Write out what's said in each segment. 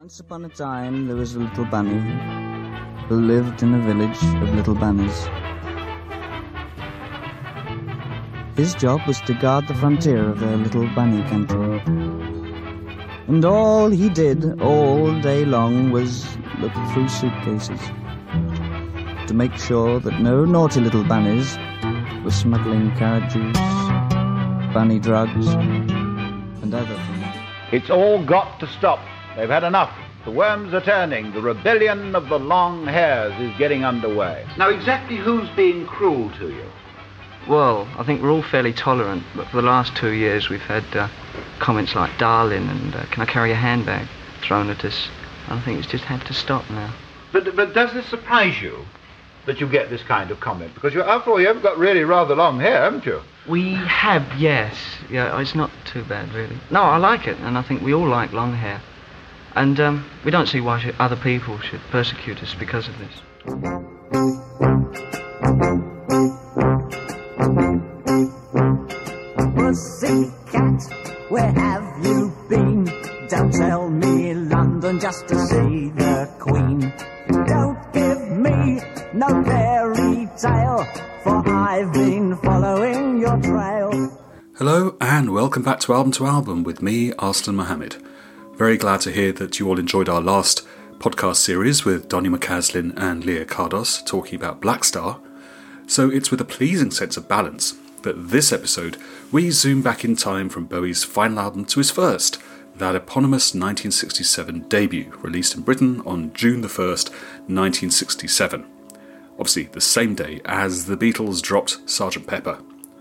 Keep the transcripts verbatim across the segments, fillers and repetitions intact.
Once upon a time there was a little bunny who lived in a village of little bunnies. His job was to guard the frontier of their little bunny country. And all he did all day long was look through suitcases to make sure that no naughty little bunnies were smuggling carrot juice, bunny drugs, and other things. It's all got to stop. They've had enough. The worms are turning. The rebellion of the long hairs is getting underway. Now, exactly who's being cruel to you? Well, I think we're all fairly tolerant, but for the last two years we've had uh, comments like darling and uh, can I carry a handbag thrown at us. I think it's just had to stop now. But, but does this surprise you that you get this kind of comment? Because you, after all, you've got really rather long hair, haven't you? We have, yes. Yeah, it's not too bad, really. No, I like it, and I think we all like long hair. And um, we don't see why should, other people should persecute us because of this. Pussycat, where have you been? Don't tell me London just to see the Queen. Don't give me no fairy tale, for I've been following your trail. Hello and welcome back to Album to Album with me, Arslan Mohammed. Very glad to hear that you all enjoyed our last podcast series with Donny McCaslin and Leah Cardos talking about Black Star. So it's with a pleasing sense of balance that this episode we zoom back in time from Bowie's final album to his first, that eponymous nineteen sixty-seven debut, released in Britain on June the first, nineteen sixty-seven. Obviously the same day as the Beatles dropped Sergeant Pepper.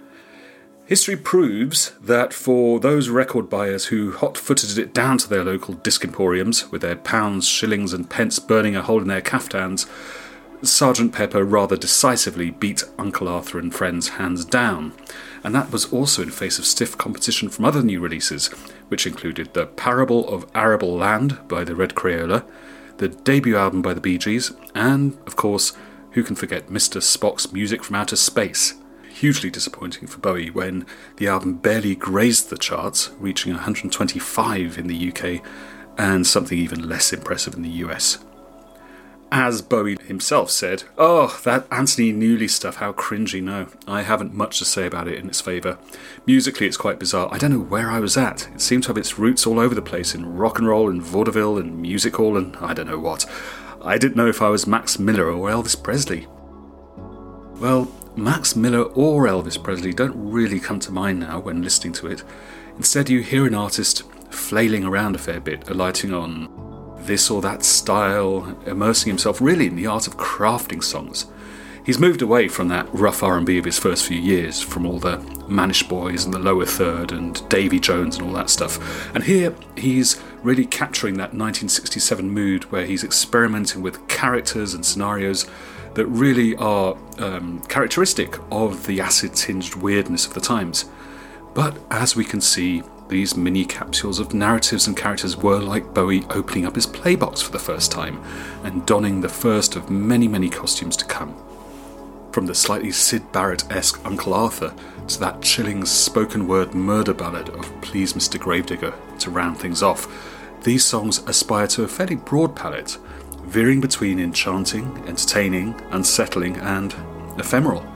History proves that for those record buyers who hot-footed it down to their local disc emporiums, with their pounds, shillings and pence burning a hole in their caftans, Sergeant Pepper rather decisively beat Uncle Arthur and Friends hands down. And that was also in face of stiff competition from other new releases, which included The Parable of Arable Land by the Red Crayola, the debut album by the Bee Gees, and, of course, who can forget Mister Spock's Music from Outer Space. Hugely disappointing for Bowie when the album barely grazed the charts, reaching one hundred twenty-five in the U K and something even less impressive in the U S. As Bowie himself said, "Oh, that Anthony Newley stuff, how cringy, no. I haven't much to say about it in its favour. Musically it's quite bizarre. I don't know where I was at. It seemed to have its roots all over the place, in rock and roll and vaudeville and music hall and I don't know what. I didn't know if I was Max Miller or Elvis Presley." Well, Max Miller or Elvis Presley don't really come to mind now when listening to it. Instead you hear an artist flailing around a fair bit, alighting on this or that style, immersing himself really in the art of crafting songs. He's moved away from that rough R and B of his first few years, from all the Manish Boys and the Lower Third and Davy Jones and all that stuff. And here he's really capturing that nineteen sixty-seven mood where he's experimenting with characters and scenarios that really are um, characteristic of the acid-tinged weirdness of the times. But as we can see, these mini capsules of narratives and characters were like Bowie opening up his playbox for the first time and donning the first of many, many costumes to come. From the slightly Syd Barrett-esque Uncle Arthur to that chilling spoken-word murder ballad of Please Mister Gravedigger to round things off, these songs aspire to a fairly broad palette, veering between enchanting, entertaining, unsettling and ephemeral.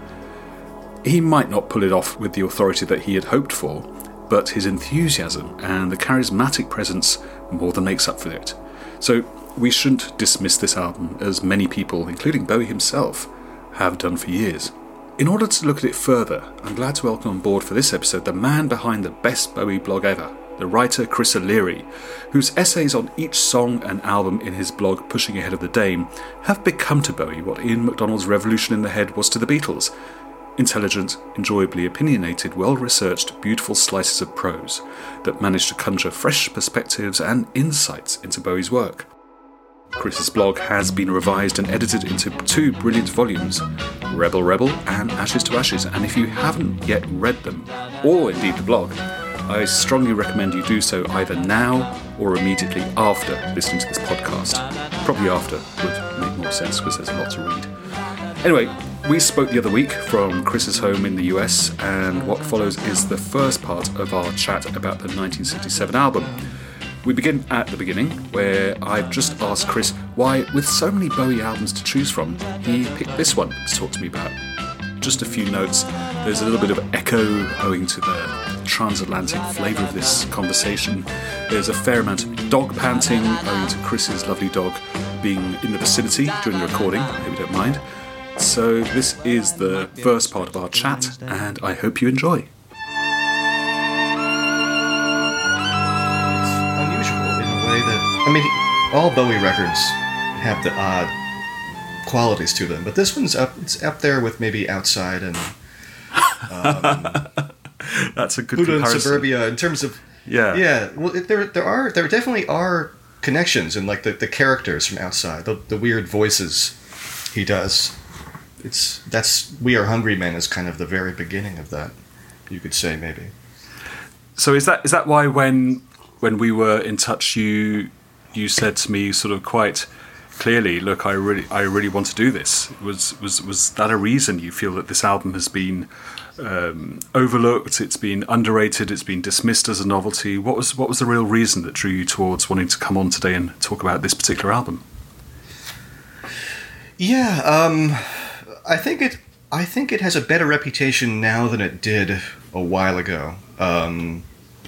He might not pull it off with the authority that he had hoped for, but his enthusiasm and the charismatic presence more than makes up for it. So we shouldn't dismiss this album as many people, including Bowie himself, have done for years. In order to look at it further, I'm glad to welcome on board for this episode the man behind the best Bowie blog ever, the writer Chris O'Leary, whose essays on each song and album in his blog Pushing Ahead of the Dame have become to Bowie what Ian MacDonald's Revolution in the Head was to the Beatles. Intelligent, enjoyably opinionated, well-researched, beautiful slices of prose that manage to conjure fresh perspectives and insights into Bowie's work. Chris's blog has been revised and edited into two brilliant volumes, Rebel Rebel and Ashes to Ashes, and if you haven't yet read them, or indeed the blog, I strongly recommend you do so either now or immediately after listening to this podcast. Probably after would make more sense because there's a lot to read. Anyway, we spoke the other week from Chris's home in the U S, and what follows is the first part of our chat about the nineteen sixty-seven album. we begin at the beginning, where I've just asked Chris why, with so many Bowie albums to choose from, he picked this one to talk to me about. Just a few notes. There's a little bit of echo owing to the transatlantic flavour of this conversation. There's a fair amount of dog panting owing to Chris's lovely dog being in the vicinity during the recording. I hope you don't mind. So this is the first part of our chat, and I hope you enjoy. It's unusual in a way that, I mean, all Bowie records have the odd qualities to them, but this one's up it's up there with maybe Outside and um, that's a good Buddha comparison. and Suburbia in terms of yeah yeah well it, there there are there definitely are connections in like the, the characters from Outside, the, the weird voices he does. It's that's We Are Hungry Men is kind of the very beginning of that, you could say, maybe. So is that is that why when when we were in touch you you said to me sort of quite clearly, look, I really, I really want to do this. Was was was that a reason you feel that this album has been um, overlooked? It's been underrated. It's been dismissed as a novelty. What was what was the real reason that drew you towards wanting to come on today and talk about this particular album? Yeah, um, I think it. I think it has a better reputation now than it did a while ago. Um,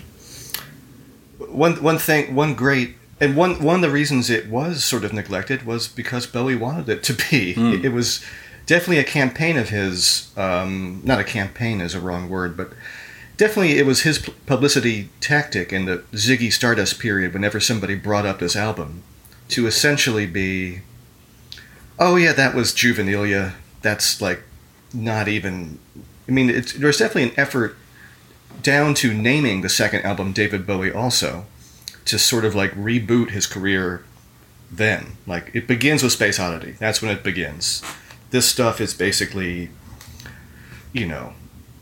one one thing, one great. And one one of the reasons it was sort of neglected was because Bowie wanted it to be. Mm. It, it was definitely a campaign of his. Um, not a campaign is a wrong word, but definitely it was his publicity tactic in the Ziggy Stardust period whenever somebody brought up this album to essentially be, oh yeah, that was Juvenilia. That's like not even... I mean, it's, there's definitely an effort down to naming the second album David Bowie also, to sort of like reboot his career then. Like, it begins with Space Oddity. That's when it begins. This stuff is basically, you know,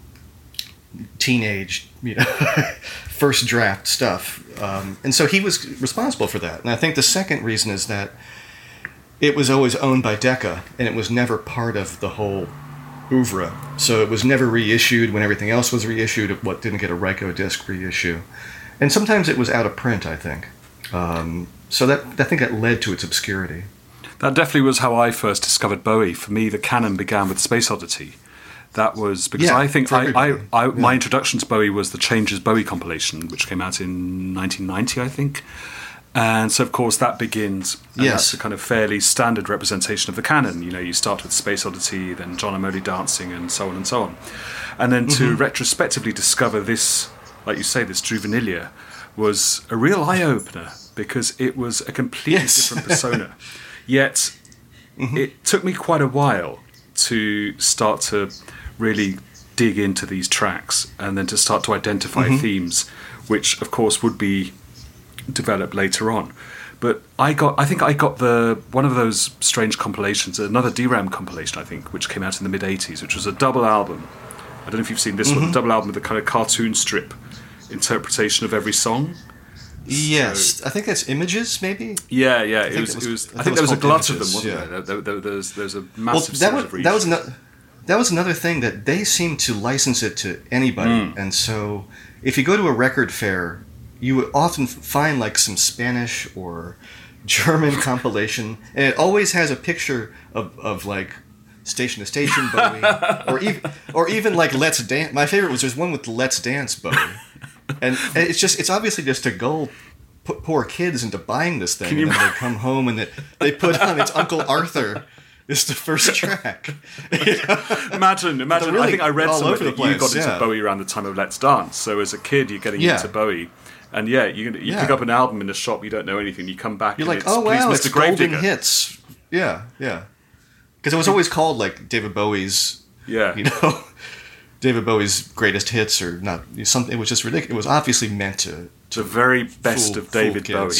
teenage, you know, first draft stuff. Um, and so he was responsible for that. And I think the second reason is that it was always owned by Decca, and it was never part of the whole oeuvre. So it was never reissued when everything else was reissued. What didn't get a Ryko disc reissue. And sometimes it was out of print, I think. Um, so that I think that led to its obscurity. That definitely was how I first discovered Bowie. For me, the canon began with Space Oddity. That was because yeah, I think I, I, I, yeah. my introduction to Bowie was the Changes Bowie compilation, which came out in nineteen ninety, I think. And so, of course, that begins, and yes. that's a kind of fairly standard representation of the canon. You know, you start with Space Oddity, then John and Molly Dancing, and so on and so on. And then to mm-hmm. retrospectively discover this, like you say, this Juvenilia, was a real eye-opener, because it was a completely yes. different persona. Yet, mm-hmm. it took me quite a while to start to really dig into these tracks, and then to start to identify mm-hmm. themes, which, of course, would be developed later on. But I got, I think I got the one of those strange compilations, another D RAM compilation, I think, which came out in the mid-eighties, which was a double album. I don't know if you've seen this mm-hmm. one, a double album with a kind of cartoon strip interpretation of every song. Yes, so, I think that's Images, maybe. Yeah, yeah. It was, it was. It was. I, I think there was a glut of them, wasn't yeah. there? There, there, there was, there was a massive well, that series was, of reissues. That was another. That was another thing that they seemed to license it to anybody, mm. and so if you go to a record fair, you would often find like some Spanish or German compilation, and it always has a picture of, of like Station to Station Bowie, or even or even like Let's Dance. My favorite was there's one with Let's Dance Bowie, and, and it's just it's obviously just to gull put poor kids into buying this thing, and then they come home and they, they put on It's Uncle Arthur. It's the first track. You know? Imagine, imagine. Really I think I read somewhere that place, you got into yeah. Bowie around the time of Let's Dance. So as a kid, you're getting yeah. into Bowie. And yeah, you you yeah. pick up an album in a shop, you don't know anything, you come back you're and like, it's, oh wow, Please, Mister it's golden Gravedigger. hits. Yeah, yeah. Because it was always called like David Bowie's, yeah. you know, David Bowie's greatest hits or not. Something. It was just ridiculous. It was obviously meant to. to the very best fool, of David Bowie.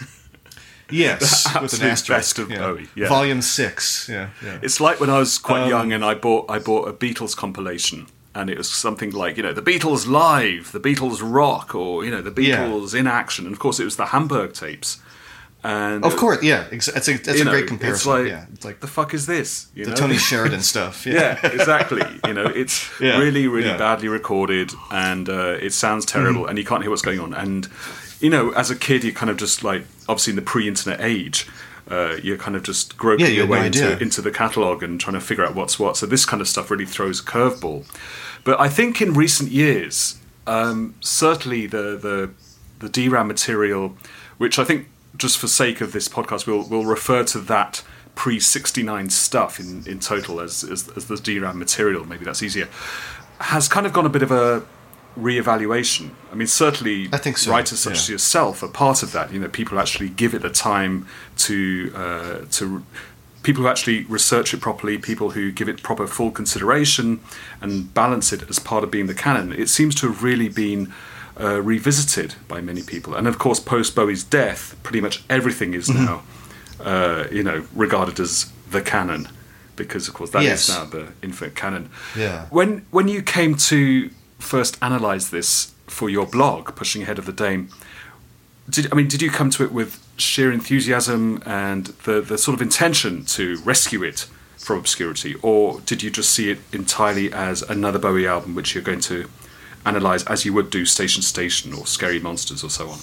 Yes, the with an absolute asterisk. best of yeah. Bowie. Yeah. Volume six. Yeah, yeah. It's like when I was quite um, young and I bought I bought a Beatles compilation, and it was something like, you know, the Beatles live, the Beatles rock, or, you know, the Beatles yeah. in action. And of course, it was the Hamburg tapes. And of course, yeah, it's a, that's a know, great comparison. It's like, yeah, it's like the fuck is this? You the know? Tony Sheridan stuff. Yeah, yeah exactly. You know, it's yeah, really, really yeah. badly recorded, and uh, it sounds terrible, mm-hmm. and you can't hear what's going on. And you know, as a kid, you kind of just like, obviously in the pre-internet age, uh, you're kind of just groping yeah, you your way no into, into the catalogue and trying to figure out what's what. So this kind of stuff really throws a curveball. But I think in recent years, um, certainly the, the the D RAM material, which I think just for sake of this podcast, we'll we'll refer to that pre sixty-nine stuff in, in total as, as as the D RAM material. Maybe that's easier. Has kind of gone a bit of a re-evaluation. I mean, certainly I think so, writers such yeah. as yourself are part of that. You know, people actually give it the time to uh, to people who actually research it properly, people who give it proper full consideration and balance it as part of being the canon. It seems to have really been uh, revisited by many people. And of course, post Bowie's death, pretty much everything is Mm-hmm. now uh, you know regarded as the canon, because of course that Yes. is now the infinite canon. Yeah. When when you came to first analyse this for your blog, Pushing Ahead of the Dame, did I mean did you come to it with sheer enthusiasm and the, the sort of intention to rescue it from obscurity, or did you just see it entirely as another Bowie album which you're going to analyse as you would do Station Station or Scary Monsters or so on?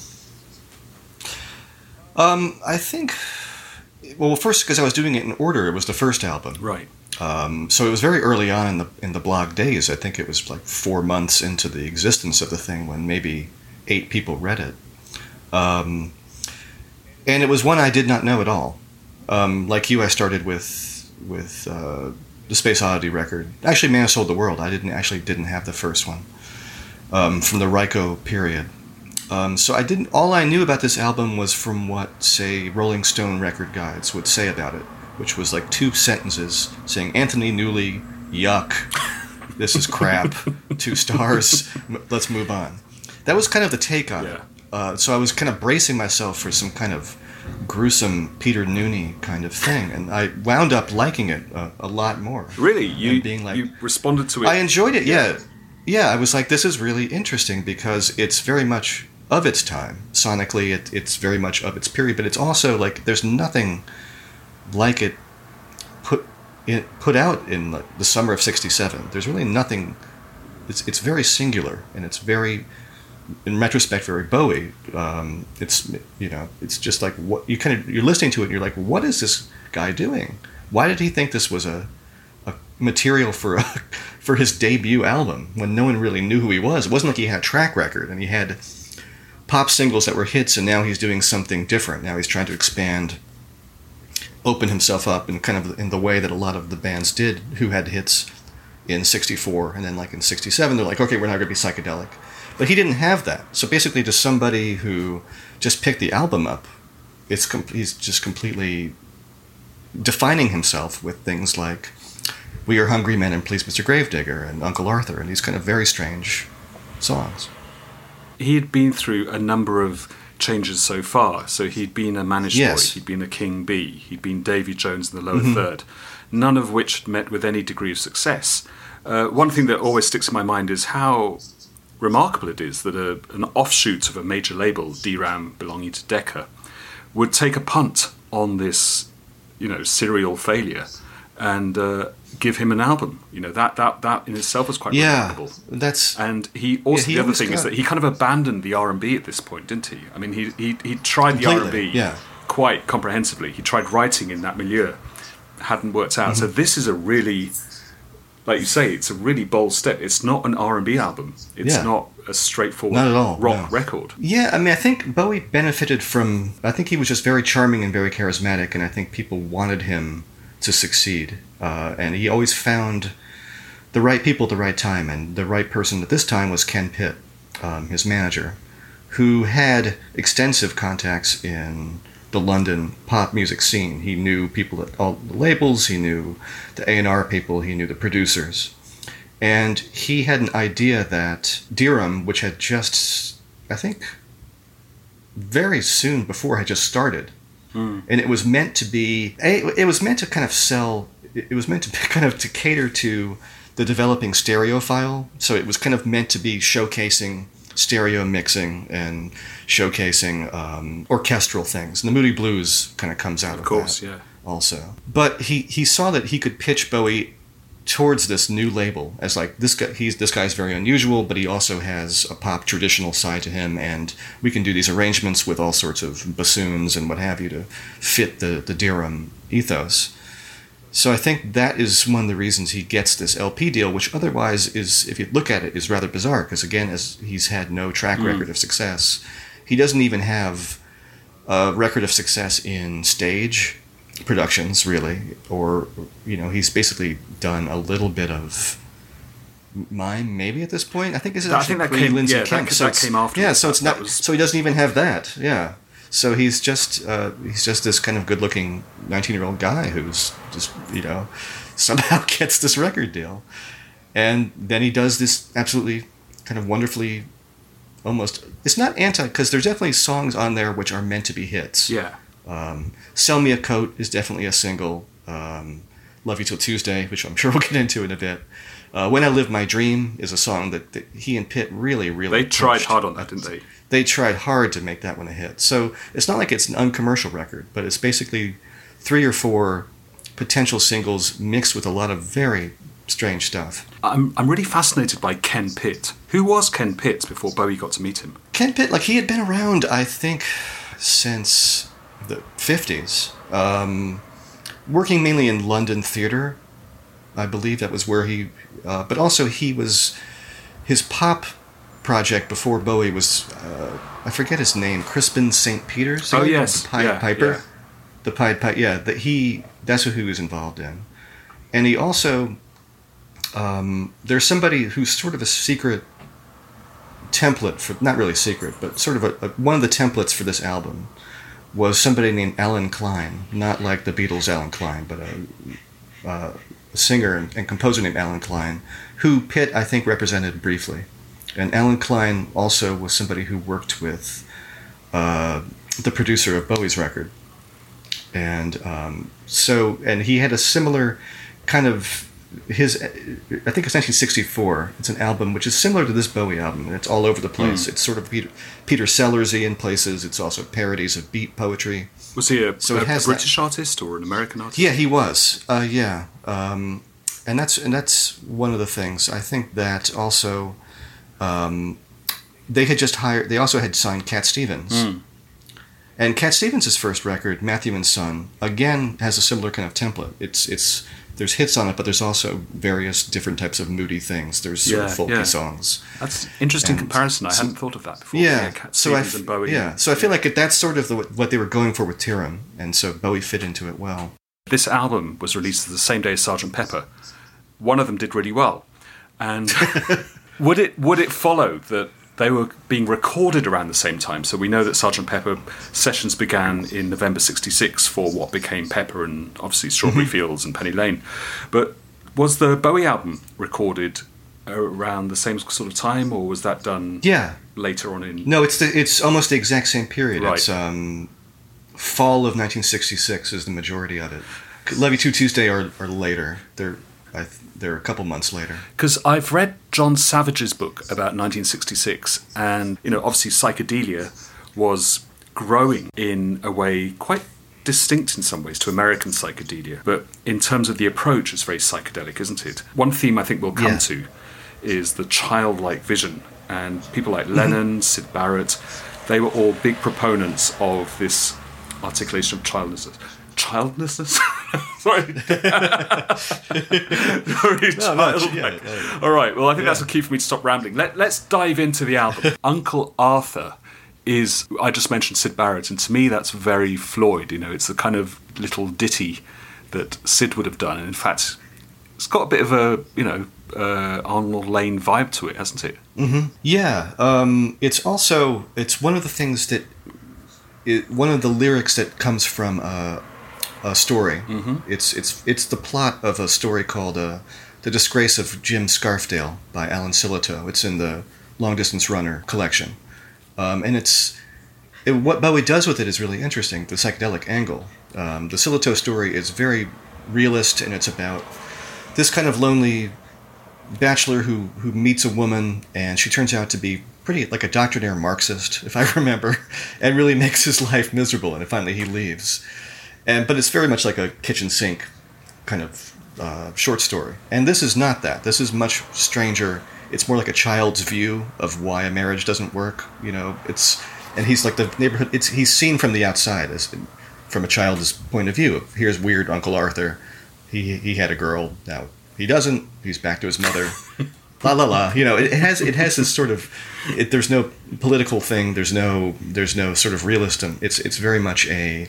Um, I think, well, first because I was doing it in order, it was the first album. Right. Um, so it was very early on in the in the blog days. I think it was like four months into the existence of the thing when maybe eight people read it. Um, and it was one I did not know at all. Um, like you, I started with with uh, the Space Oddity record. Actually, Man Who Sold the World. I didn't actually didn't have the first one um, from the Ryko period. Um, so I didn't. All I knew about this album was from what, say, Rolling Stone record guides would say about it, which was like two sentences saying Anthony Newley, yuck, this is crap, two stars, m- let's move on. That was kind of the take on Yeah. it. Uh, so I was kind of bracing myself for some kind of gruesome Peter Nooney kind of thing, and I wound up liking it a, a lot more. Really? You, And being like, you responded to it? I enjoyed it, yeah. Yeah, I was like, this is really interesting because it's very much of its time. Sonically, it, it's very much of its period, but it's also like there's nothing like it put it put out in the, the summer of sixty-seven. There's really nothing. It's it's very singular, and it's very, in retrospect, very Bowie. Um, it's you know, it's just like what you kind of you're listening to it, and you're like, what is this guy doing? Why did he think this was a, a material for a, for his debut album when no one really knew who he was? It wasn't like he had a track record and he had pop singles that were hits, and now he's doing something different. Now he's trying to expand, open himself up in kind of in the way that a lot of the bands did who had hits in sixty-four, and then like in sixty-seven they're like, okay, we're not going to be psychedelic. But he didn't have that. So basically, to somebody who just picked the album up, it's com- he's just completely defining himself with things like We Are Hungry Men and Please Mister Gravedigger and Uncle Arthur and these kind of very strange songs. He had been through a number of changes so far. So he'd been a managed Yes. boy, he'd been a King Bee, he'd been Davy Jones in the lower Mm-hmm. third, none of which had met with any degree of success. Uh, one thing that always sticks in my mind is how remarkable it is that a, an offshoot of a major label, D RAM belonging to Decca, would take a punt on this, you know, serial failure and uh, give him an album. You know, that that that in itself was quite Yeah, remarkable. that's And he also Yeah, he the other always thing is got- that he kind of abandoned the R and B at this point, didn't he? I mean, he he he tried the R and B Completely, yeah. quite comprehensively. He tried writing in that milieu, hadn't worked out. Mm-hmm. So this is a really, like you say, it's a really bold step. It's not an R and B album. It's Yeah. not a straightforward Not at all, rock no. record. Yeah, I mean, I think Bowie benefited from. I think he was just very charming and very charismatic, and I think people wanted him to succeed. Uh, and he always found the right people at the right time, and the right person at this time was Ken Pitt, um, his manager, who had extensive contacts in the London pop music scene. He knew people at all the labels, he knew the A and R people, he knew the producers. And he had an idea that Deerham, which had just, I think, very soon before had just started, Mm. and it was meant to be, it was meant to kind of sell, it was meant to kind of to cater to the developing stereophile. So it was kind of meant to be showcasing stereo mixing and showcasing um, orchestral things. And the Moody Blues kind of comes out of, Of course, that yeah. also. But he, he saw that he could pitch Bowie towards this new label as like this guy. He's this guy's very unusual, but he also has a pop traditional side to him, and we can do these arrangements with all sorts of bassoons and what have you to fit the the Deerham ethos. So I think that is one of the reasons he gets this L P deal, which otherwise is, if you look at it, is rather bizarre, because again, as he's had no track mm. record of success, he doesn't even have a record of success in stage productions, really, or, you know, he's basically done a little bit of mime, maybe at this point. I think this is I think that came, Lindsay yeah, Kemp, that, so that came after. Yeah, so it's not. Was... So he doesn't even have that. Yeah. So he's just uh, he's just this kind of good-looking nineteen-year-old guy who's just, you know, somehow gets this record deal, and then he does this absolutely kind of wonderfully, almost, it's not anti, because there's definitely songs on there which are meant to be hits. Yeah. Um, Sell Me a Coat is definitely a single. Um, Love You Till Tuesday, which I'm sure we'll get into in a bit. Uh, When I Live My Dream is a song that, that he and Pitt really, really They tried pushed. hard on that, didn't they? They tried hard to make that one a hit. So it's not like it's an uncommercial record, but it's basically three or four potential singles mixed with a lot of very strange stuff. I'm I'm really fascinated by Ken Pitt. Who was Ken Pitt before Bowie got to meet him? Ken Pitt, like, he had been around, I think, since the fifties, um, working mainly in London theatre. I believe that was where he, uh, but also he was, his pop project before Bowie was, uh, I forget his name, Crispin Saint Peters? Oh, yes. The Pied yeah, Piper? Yeah. The Pied Piper, yeah, that he, that's who he was involved in. And he also, um, there's somebody who's sort of a secret template for, not really secret, but sort of a, a, one of the templates for this album was somebody named Alan Klein, not like the Beatles' Alan Klein, but a, uh, a singer and, and composer named Alan Klein, who Pitt, I think, represented briefly. And Alan Klein also was somebody who worked with uh, the producer of Bowie's record. And um, so, and he had a similar kind of, his, I think it's nineteen sixty-four. It's an album which is similar to this Bowie album, and it's all over the place. Mm. It's sort of Peter, Peter Sellers-y in places. It's also parodies of beat poetry. Was he a, so a, it has a British that. artist or an American artist? Yeah, he was. Uh, yeah. Um, and that's and that's one of the things. I think that also, um, they had just hired, they also had signed Cat Stevens. Mm. And Cat Stevens' first record, Matthew and Son, again has a similar kind of template. It's it's there's hits on it, but there's also various different types of moody things. There's sort yeah, of folky yeah. songs. That's an interesting and comparison. I some, hadn't thought of that before. Yeah, yeah Cat so I Stevens f- and Bowie. yeah, so I feel like it, that's sort of the, what they were going for with Deerham, and so Bowie fit into it well. This album was released the same day as Sergeant Pepper. One of them did really well, and would it would it follow that they were being recorded around the same time? So we know that Sergeant Pepper sessions began in November sixty-six for what became Pepper and obviously Strawberry mm-hmm. Fields and Penny Lane. But was the Bowie album recorded around the same sort of time, or was that done yeah. later on in... No, it's the, it's almost the exact same period. Right. It's um, fall of nineteen sixty-six is the majority of it. Love You Till Tuesday are, are later. They're I, they're a couple months later. Because I've read John Savage's book about nineteen sixty-six, and you know, obviously psychedelia was growing in a way quite distinct in some ways to American psychedelia. But in terms of the approach, it's very psychedelic, isn't it? One theme I think we'll come yeah. to is the childlike vision, and people like mm-hmm. Lennon, Syd Barrett, they were all big proponents of this articulation of childlessness. Childlessness? Sorry. Very no, childlike. Yeah, yeah. All right, well, I think yeah. that's the key for me to stop rambling. Let, let's dive into the album. Uncle Arthur is, I just mentioned Syd Barrett, and to me that's very Floyd. You know, it's the kind of little ditty that Syd would have done, and in fact, it's got a bit of a, you know, uh, Arnold Lane vibe to it, hasn't it? Mm-hmm. Yeah. Um, it's also, it's one of the things that, it, one of the lyrics that comes from uh, a story. Mm-hmm. It's it's it's the plot of a story called uh, The Disgrace of Jim Scarfdale by Alan Sillitoe. It's in the Long Distance Runner collection. Um, and it's it, what Bowie does with it is really interesting, the psychedelic angle. Um, the Sillitoe story is very realist, and it's about this kind of lonely bachelor who, who meets a woman, and she turns out to be pretty like a doctrinaire Marxist, if I remember, and really makes his life miserable, and finally he leaves. And but it's very much like a kitchen sink kind of uh, short story. And this is not that. This is much stranger. It's more like a child's view of why a marriage doesn't work. You know, it's and he's like the neighborhood. It's he's seen from the outside as from a child's point of view. Here's weird Uncle Arthur. He he had a girl. Now he doesn't. He's back to his mother. La la la. You know, it has it has this sort of. It, there's no political thing. There's no there's no sort of realism. It's it's very much a,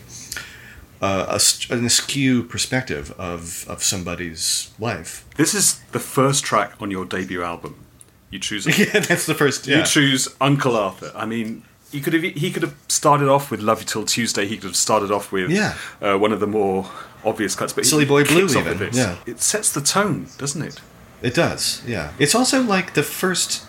uh, a an askew perspective of of somebody's life. This is the first track on your debut album. You choose. Yeah, that's the first. Yeah. You choose Uncle Arthur. I mean, he could have he could have started off with Love You Till Tuesday. He could have started off with yeah. uh, one of the more obvious cuts. But Silly he Boy Blue, kicks off even. with this. Yeah. It sets the tone, doesn't it? It does. Yeah. It's also like the first.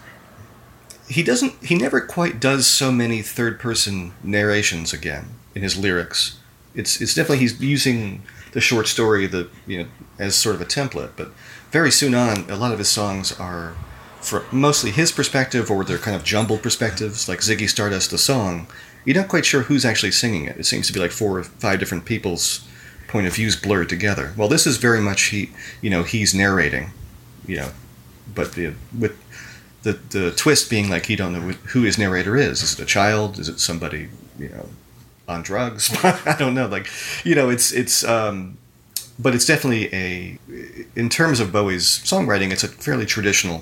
He doesn't. He never quite does so many third-person narrations again in his lyrics. It's it's definitely he's using the short story, the you know, as sort of a template. But very soon on, a lot of his songs are, from mostly his perspective, or they're kind of jumbled perspectives. Like Ziggy Stardust, the song, you're not quite sure who's actually singing it. It seems to be like four or five different people's point of views blurred together. Well, this is very much he. You know, he's narrating. You know, but the, with the the twist being like you don't know who his narrator is. Is it a child? Is it somebody you know on drugs? I don't know. Like you know, it's it's. Um, but it's definitely a. In terms of Bowie's songwriting, it's a fairly traditional,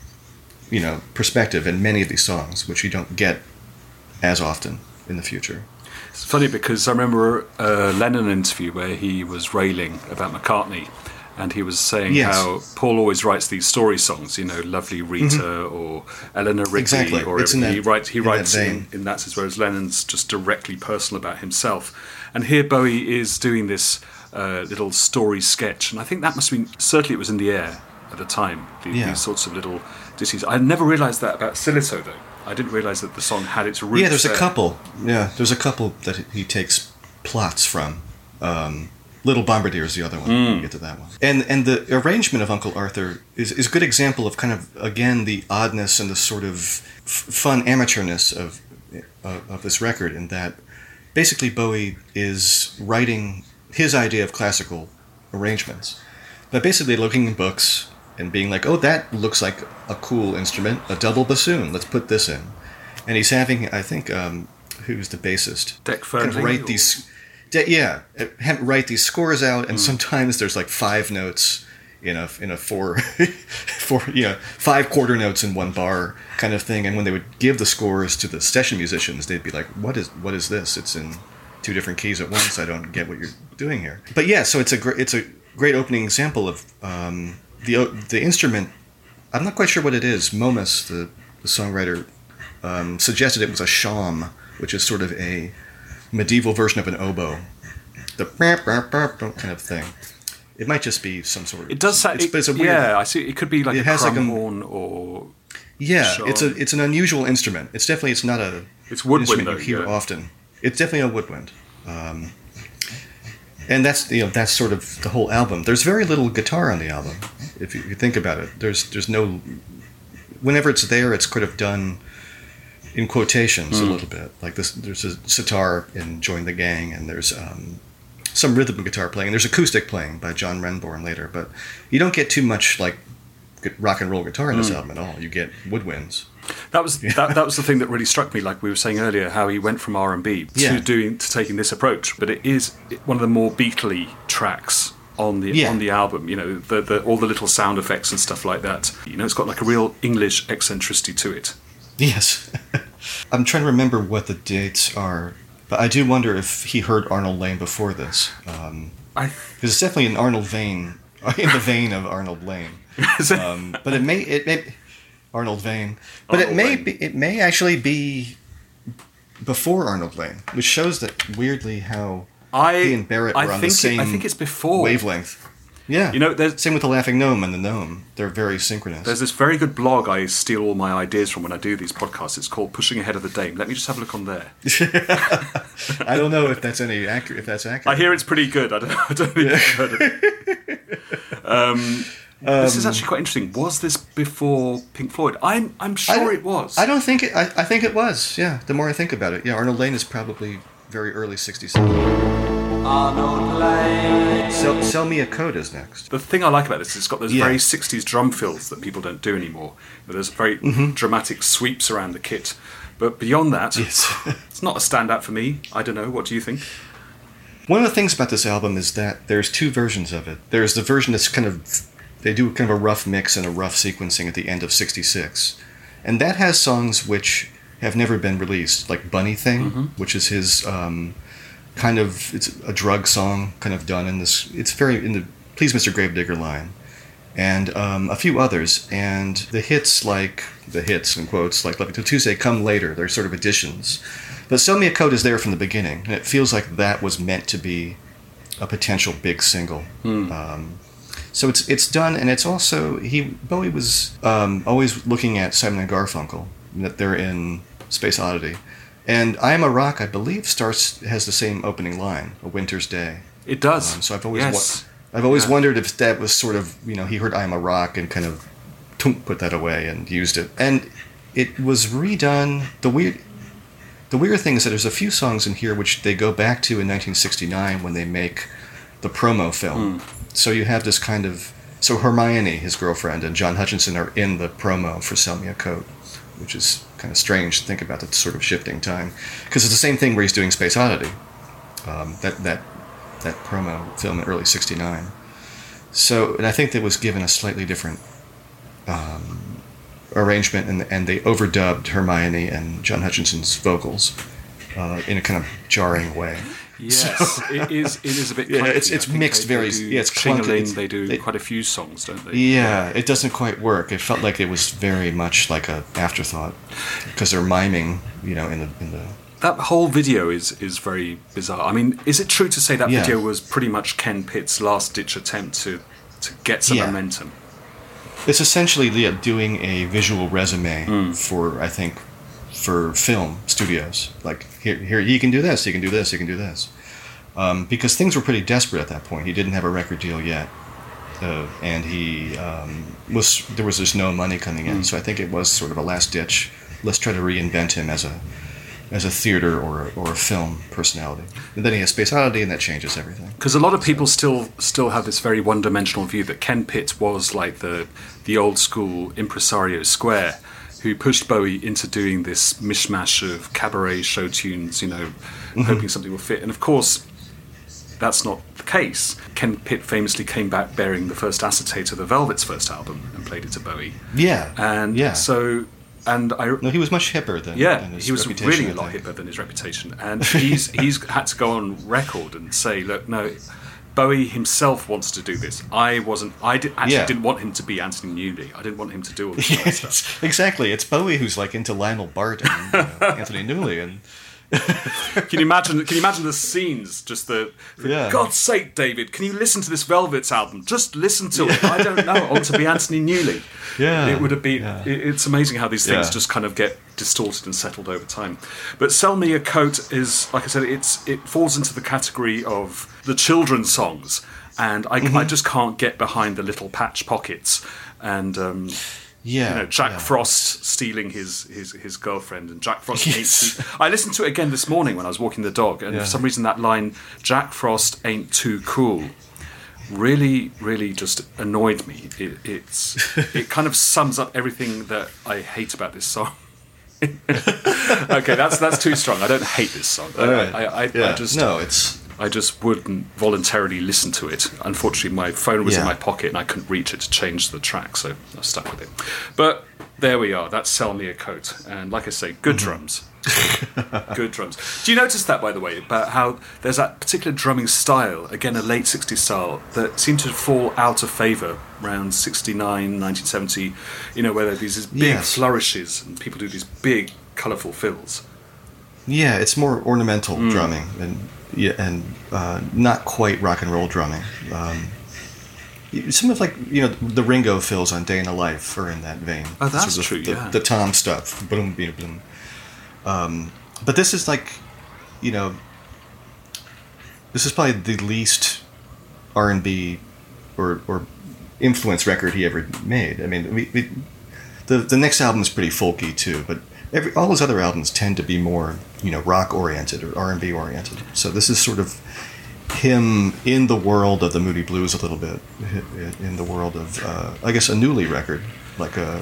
you know, perspective in many of these songs, which you don't get as often in the future. It's funny because I remember a Lennon interview where he was railing about McCartney. And he was saying yes. how Paul always writes these story songs, you know, Lovely Rita mm-hmm. or Eleanor Rigby, exactly. or it's in that, he writes he in writes that in, in that sense, whereas Lennon's just directly personal about himself. And here Bowie is doing this uh, little story sketch, and I think that must have been certainly it was in the air at the time. The, yeah. These sorts of little ditties. I never realised that about Silito though. I didn't realise that the song had its roots. Yeah, there's there. a couple. Yeah, there's a couple that he takes plots from. Um, Little Bombardier is the other one. Mm. We'll get to that one. And and the arrangement of Uncle Arthur is, is a good example of kind of, again, the oddness and the sort of f- fun amateurness of, uh, of this record, in that basically Bowie is writing his idea of classical arrangements. But basically looking in books and being like, oh, that looks like a cool instrument, a double bassoon, let's put this in. And he's having, I think, um, who's the bassist? Dick kind of Fernley, write or? these... Yeah, write these scores out, and mm. sometimes there's like five notes in a in a four, four you know, five quarter notes in one bar kind of thing. And when they would give the scores to the session musicians, they'd be like, "What is what is this? It's in two different keys at once. I don't get what you're doing here." But yeah, so it's a great it's a great opening example of um, the the instrument. I'm not quite sure what it is. Momus, the, the songwriter, um, suggested it was a shawm, which is sort of a medieval version of an oboe, the kind of thing. It might just be some sort of. It does sound. It's, It, it's a weird, yeah, I see. It could be like it a has crumb like a, horn or. Yeah, shawm. it's a it's an unusual instrument. It's definitely it's not a. It's woodwind instrument though. You hear yeah. often. It's definitely a woodwind, um, and that's you know that's sort of the whole album. There's very little guitar on the album, if you, if you think about it. There's there's no. Whenever it's there, it's kind of done in quotations mm. a little bit. Like this, there's a sitar in Join the Gang, and there's um, some rhythm guitar playing. There's acoustic playing by John Renbourn later, but you don't get too much like rock and roll guitar in this mm. album at all. You get woodwinds. That was that, that was the thing that really struck me. Like we were saying earlier, how he went from R and B to yeah. doing to taking this approach. But it is one of the more Beatley tracks on the yeah. on the album. You know, the, the all the little sound effects and stuff like that. You know, it's got like a real English eccentricity to it. Yes. I'm trying to remember what the dates are, but I do wonder if he heard Arnold Layne before this. Um, I because it's definitely an Arnold vein, in the vein of Arnold Layne. um, but it may it may Arnold Vein, but Arnold it may Layne. be it may actually be before Arnold Layne, which shows that weirdly how I, he and Barrett were I on think the same it, I think it's before wavelength. Yeah, you know, there's same with the Laughing Gnome and the Gnome. They're very synchronous. There's this very good blog I steal all my ideas from when I do these podcasts. It's called Pushing Ahead of the Dame. Let me just have a look on there. I don't know if that's any accurate. If that's accurate, I hear it's pretty good. I don't know. I don't think you've heard of it. Um, um, this is actually quite interesting. Was this before Pink Floyd? I'm I'm sure it was. I don't think it. I, I think it was. Yeah. The more I think about it, yeah. Arnold Layne is probably very early sixty-seven. Arnold Lane. Sell, Sell Me a Coat is next. The thing I like about this is it's got those Yeah. very sixties drum fills that people don't do anymore. There's very Mm-hmm. dramatic sweeps around the kit. But beyond that, Yes. it's not a standout for me. I don't know. What do you think? One of the things about this album is that there's two versions of it. There's the version that's kind of, they do kind of a rough mix and a rough sequencing at the end of sixty-six. And that has songs which have never been released, like Bunny Thing, Mm-hmm. which is his um, kind of, it's a drug song kind of done in this, it's very, in the Please Mister Gravedigger line. And um, a few others. And the hits like, the hits in quotes, like Love You Till Tuesday come later. They're sort of additions. But Sell Me a Coat is there from the beginning. And it feels like that was meant to be a potential big single. Hmm. Um, so it's it's done, and it's also, he Bowie was um, always looking at Simon and Garfunkel, that they're in Space Oddity. And I Am a Rock, I believe, starts has the same opening line, A Winter's Day. It does. Um, so I've always yes. wa- I've always Yeah. wondered if that was sort of, you know, he heard I Am a Rock and kind of tunk, put that away and used it. And it was redone. The weird the weird thing is that there's a few songs in here which they go back to in nineteen sixty-nine when they make the promo film. So you have this kind of, so Hermione, his girlfriend, and John Hutchinson are in the promo for Sell Me a Coat, which is kind of strange to think about that sort of shifting time. Because it's the same thing where he's doing Space Oddity. Um, that, that that promo film in early sixty-nine. So, and I think that was given a slightly different um, arrangement, and and they overdubbed Hermione and John Hutchinson's vocals uh, in a kind of jarring way. Yes, it is. It is a bit. Yeah, clunky. it's- it's I think mixed they, very- They do yeah, it's clunky. Shing-a-ling, It's- they do they- quite a few songs, don't they? Yeah, it doesn't quite work. It felt like it was very much like a afterthought because they're miming, you know, in the in the. That whole video is is very bizarre. I mean, is it true to say that Yeah. video was pretty much Ken Pitt's last ditch attempt to to get some Yeah. momentum? It's essentially yeah, doing a visual resume Hmm. for, I think, for film studios. Like, here, here, he can do this, he can do this, he can do this. Um, because things were pretty desperate at that point. He didn't have a record deal yet. Uh, and he um, was, there was just no money coming in. Hmm. So I think it was sort of a last ditch. Let's try to reinvent him as a as a theater or a, or a film personality. And then he has Space Oddity, and that changes everything. Because a lot of people still still have this very one-dimensional view that Ken Pitt was like the the old school impresario square, who pushed Bowie into doing this mishmash of cabaret show tunes, you know, Mm-hmm. hoping something will fit. And of course, that's not the case. Ken Pitt famously came back bearing the first acetate of the Velvet's first album and played it to Bowie. Yeah. And yeah. so, and I No, he was much hipper than, yeah, than his he was reputation, really I a lot think. hipper than his reputation, and he's he's had to go on record and say, look, no, Bowie himself wants to do this. I wasn't. I did, actually Yeah. didn't want him to be Anthony Newley. I didn't want him to do all this kind of stuff. Yes, exactly. It's Bowie who's like into Lionel Bart and uh, Anthony Newley, and Can you imagine? Can you imagine the scenes? Just the, for Yeah. God's sake, David, can you listen to this Velvet's album? Just listen to it. I don't know. I want to be Anthony Newley. Yeah. It would have been. Yeah. it- It's amazing how these things Yeah. just kind of get distorted and settled over time. But "Sell Me a Coat" is, like I said, it's it falls into the category of the children's songs, and I, Mm-hmm. I just can't get behind the little patch pockets and. Um, yeah, you know, Jack yeah. Frost stealing his, his, his girlfriend, and Jack Frost Yes. ain't too... I listened to it again this morning when I was walking the dog, and Yeah. for some reason that line, Jack Frost ain't too cool, really, really just annoyed me. It, it's it kind of sums up everything that I hate about this song. Okay, that's that's too strong. I don't hate this song. I, All right. I, I, yeah. I just no, it's I just wouldn't voluntarily listen to it. Unfortunately, my phone was in Yeah. my pocket and I couldn't reach it to change the track, so I was stuck with it. But there we are. That's "Sell Me a Coat." And like I say, good Mm-hmm. drums. Good drums. Do you notice that, by the way, about how there's that particular drumming style, again, a late sixties style, that seemed to fall out of favour around sixty-nine, nineteen seventy, you know, where there are these big Yes. flourishes and people do these big, colourful fills. yeah, it's more ornamental Mm. drumming and yeah, and uh, not quite rock and roll drumming. Um, some of like you know the Ringo fills on "Day in the Life" are in that vein. Oh, that's Sort of true, The, yeah. the Tom stuff, boom, boom, boom. Um, but this is like, you know, this is probably the least R and B or or influence record he ever made. I mean, we, we, the the next album is pretty folky too, but every all his other albums tend to be more you know rock oriented or R and B oriented. So this is sort of him in the world of the Moody Blues a little bit, in the world of, uh, I guess, a Newley record, like a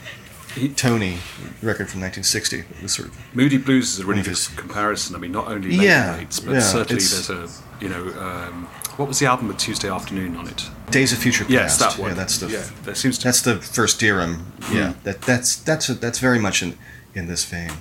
Tony record from nineteen sixty. It was sort of Moody Blues is a really good his, comparison. I mean, not only late yeah, nights, but yeah, certainly there's a, you know, um, what was the album with Tuesday Afternoon on it? Days of Future Past. Yes, that one. Yeah, that's the. Yeah, there seems to. That's the first Deerham. Hmm. Yeah, that that's that's a, that's very much in in this vein.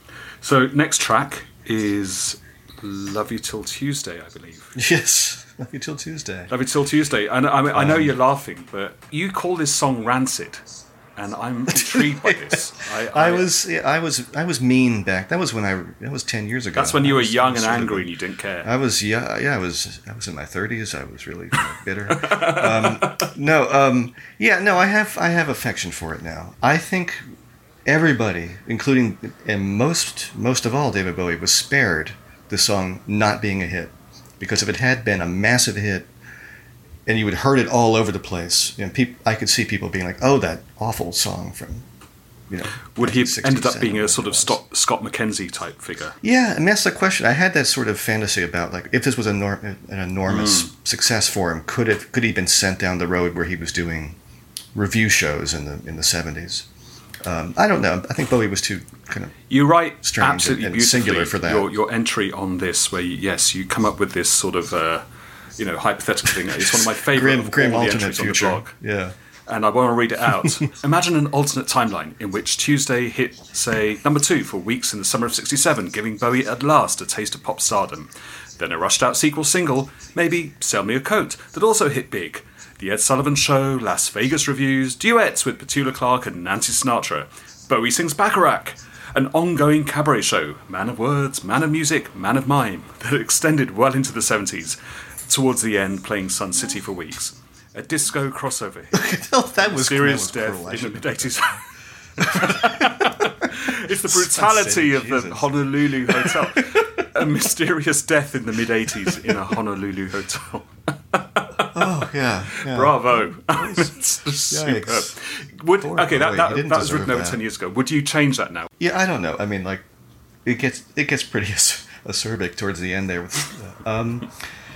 So next track is Love You Till Tuesday, I believe. Yes, Love You Till Tuesday. Love You Till Tuesday. And I, mean, I know Um, you're laughing, but you call this song rancid, and I'm intrigued by this. I, I was yeah, I was I was mean back. That was when I that was ten years ago. That's when you I were was- young I and was sort of angry a- and you didn't care. I was yeah yeah I was I was in my thirties. I was really bitter. um, no um, yeah no I have I have affection for it now. I think everybody, including and most most of all David Bowie, was spared the song not being a hit, because if it had been a massive hit and you had heard it all over the place, you know, peop- I could see people being like, oh, that awful song from, you know, Would he have ended up nineteen sixty-seven, being a whatever sort it of was. Scott, Scott McKenzie type figure? Yeah, and that's the question. I had that sort of fantasy about, like, if this was a nor- an enormous Mm. success for him, could it could he have been sent down the road where he was doing review shows in the in the seventies? Um, I don't know. I think Bowie was too kind of You write strange absolutely and beautifully singular for that. Your, your entry on this, where you, yes, you come up with this sort of uh, you know hypothetical thing. It's one of my favourite grim, of grim all the alternate entries on the future. blog. Yeah. And I want to read it out. Imagine an alternate timeline in which Tuesday hit, say, number two for weeks in the summer of sixty-seven, giving Bowie at last a taste of pop stardom. Then a rushed-out sequel single, maybe Sell Me a Coat, that also hit big. The Ed Sullivan Show, Las Vegas reviews, duets with Petula Clark and Nancy Sinatra. Bowie sings Bacharach. An ongoing cabaret show, man of words, man of music, man of mime, that extended well into the seventies, towards the end playing Sun City for weeks. A disco crossover hit. Oh, that was Mysterious that was death cruel. I in the shouldn't have mid-eighties. It's the brutality of the Jesus. Honolulu Hotel. A mysterious death in the mid-eighties in a Honolulu hotel. Oh yeah, yeah. Bravo. It's superb. Yikes. Would, Poor okay, that, Bowie. that, He didn't that was deserve written over that. ten years ago. Would you change that now? Yeah, I don't know. I mean, like, it gets it gets pretty ac- acerbic towards the end there. With, um,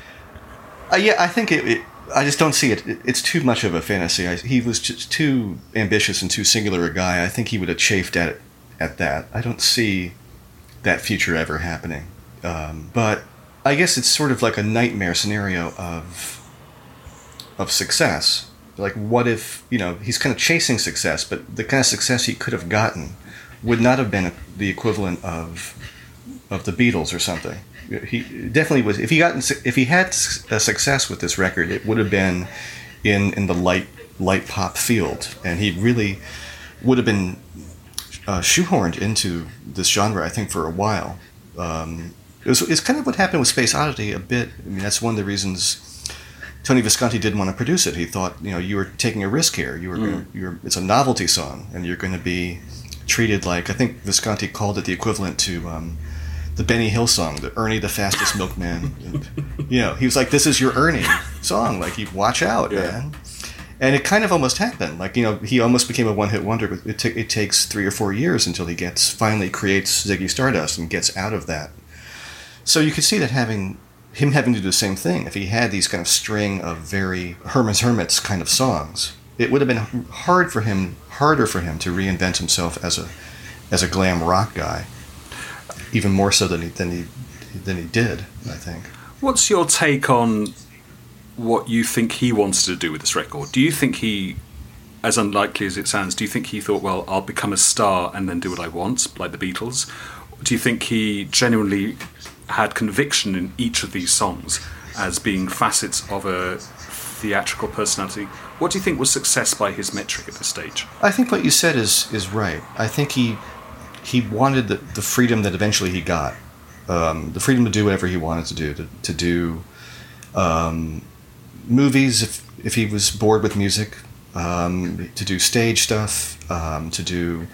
uh, yeah, I think it, it. I just don't see it. it it's too much of a fantasy. I, he was just too ambitious and too singular a guy. I think he would have chafed at it, at that. I don't see that future ever happening. Um, but I guess it's sort of like a nightmare scenario of of success. Like, what if, you know, he's kind of chasing success, but the kind of success he could have gotten would not have been the equivalent of of the Beatles or something. He definitely was. If he got if he had a success with this record, it would have been in in the light light pop field, and he really would have been uh, shoehorned into this genre, I think, for a while. Um, it was, it's kind of what happened with Space Oddity a bit. I mean, that's one of the reasons Tony Visconti didn't want to produce it. He thought, you know, you were taking a risk here. You were, Mm. gonna, you're, it's a novelty song, and you're going to be treated like, I think Visconti called it the equivalent to um, the Benny Hill song, the Ernie the Fastest Milkman. And, you know, he was like, this is your Ernie song. Like, you watch out, Yeah. man. And it kind of almost happened. Like, you know, he almost became a one-hit wonder, but it, t- it takes three or four years until he gets, finally creates Ziggy Stardust and gets out of that. So you could see that having, him having to do the same thing, if he had these kind of string of very Herman's Hermits kind of songs, it would have been hard for him, harder for him to reinvent himself as a, as a glam rock guy, even more so than he, than he, than he did, I think. What's your take on what you think he wanted to do with this record? Do you think he, as unlikely as it sounds, do you think he thought, well, I'll become a star and then do what I want, like the Beatles? Do you think he genuinely had conviction in each of these songs as being facets of a theatrical personality? What do you think was success by his metric at this stage? I think what you said is is right. I think he he wanted the, the freedom that eventually he got, um, the freedom to do whatever he wanted to do, to, to do um, movies if if he was bored with music, um, to do stage stuff, um, to do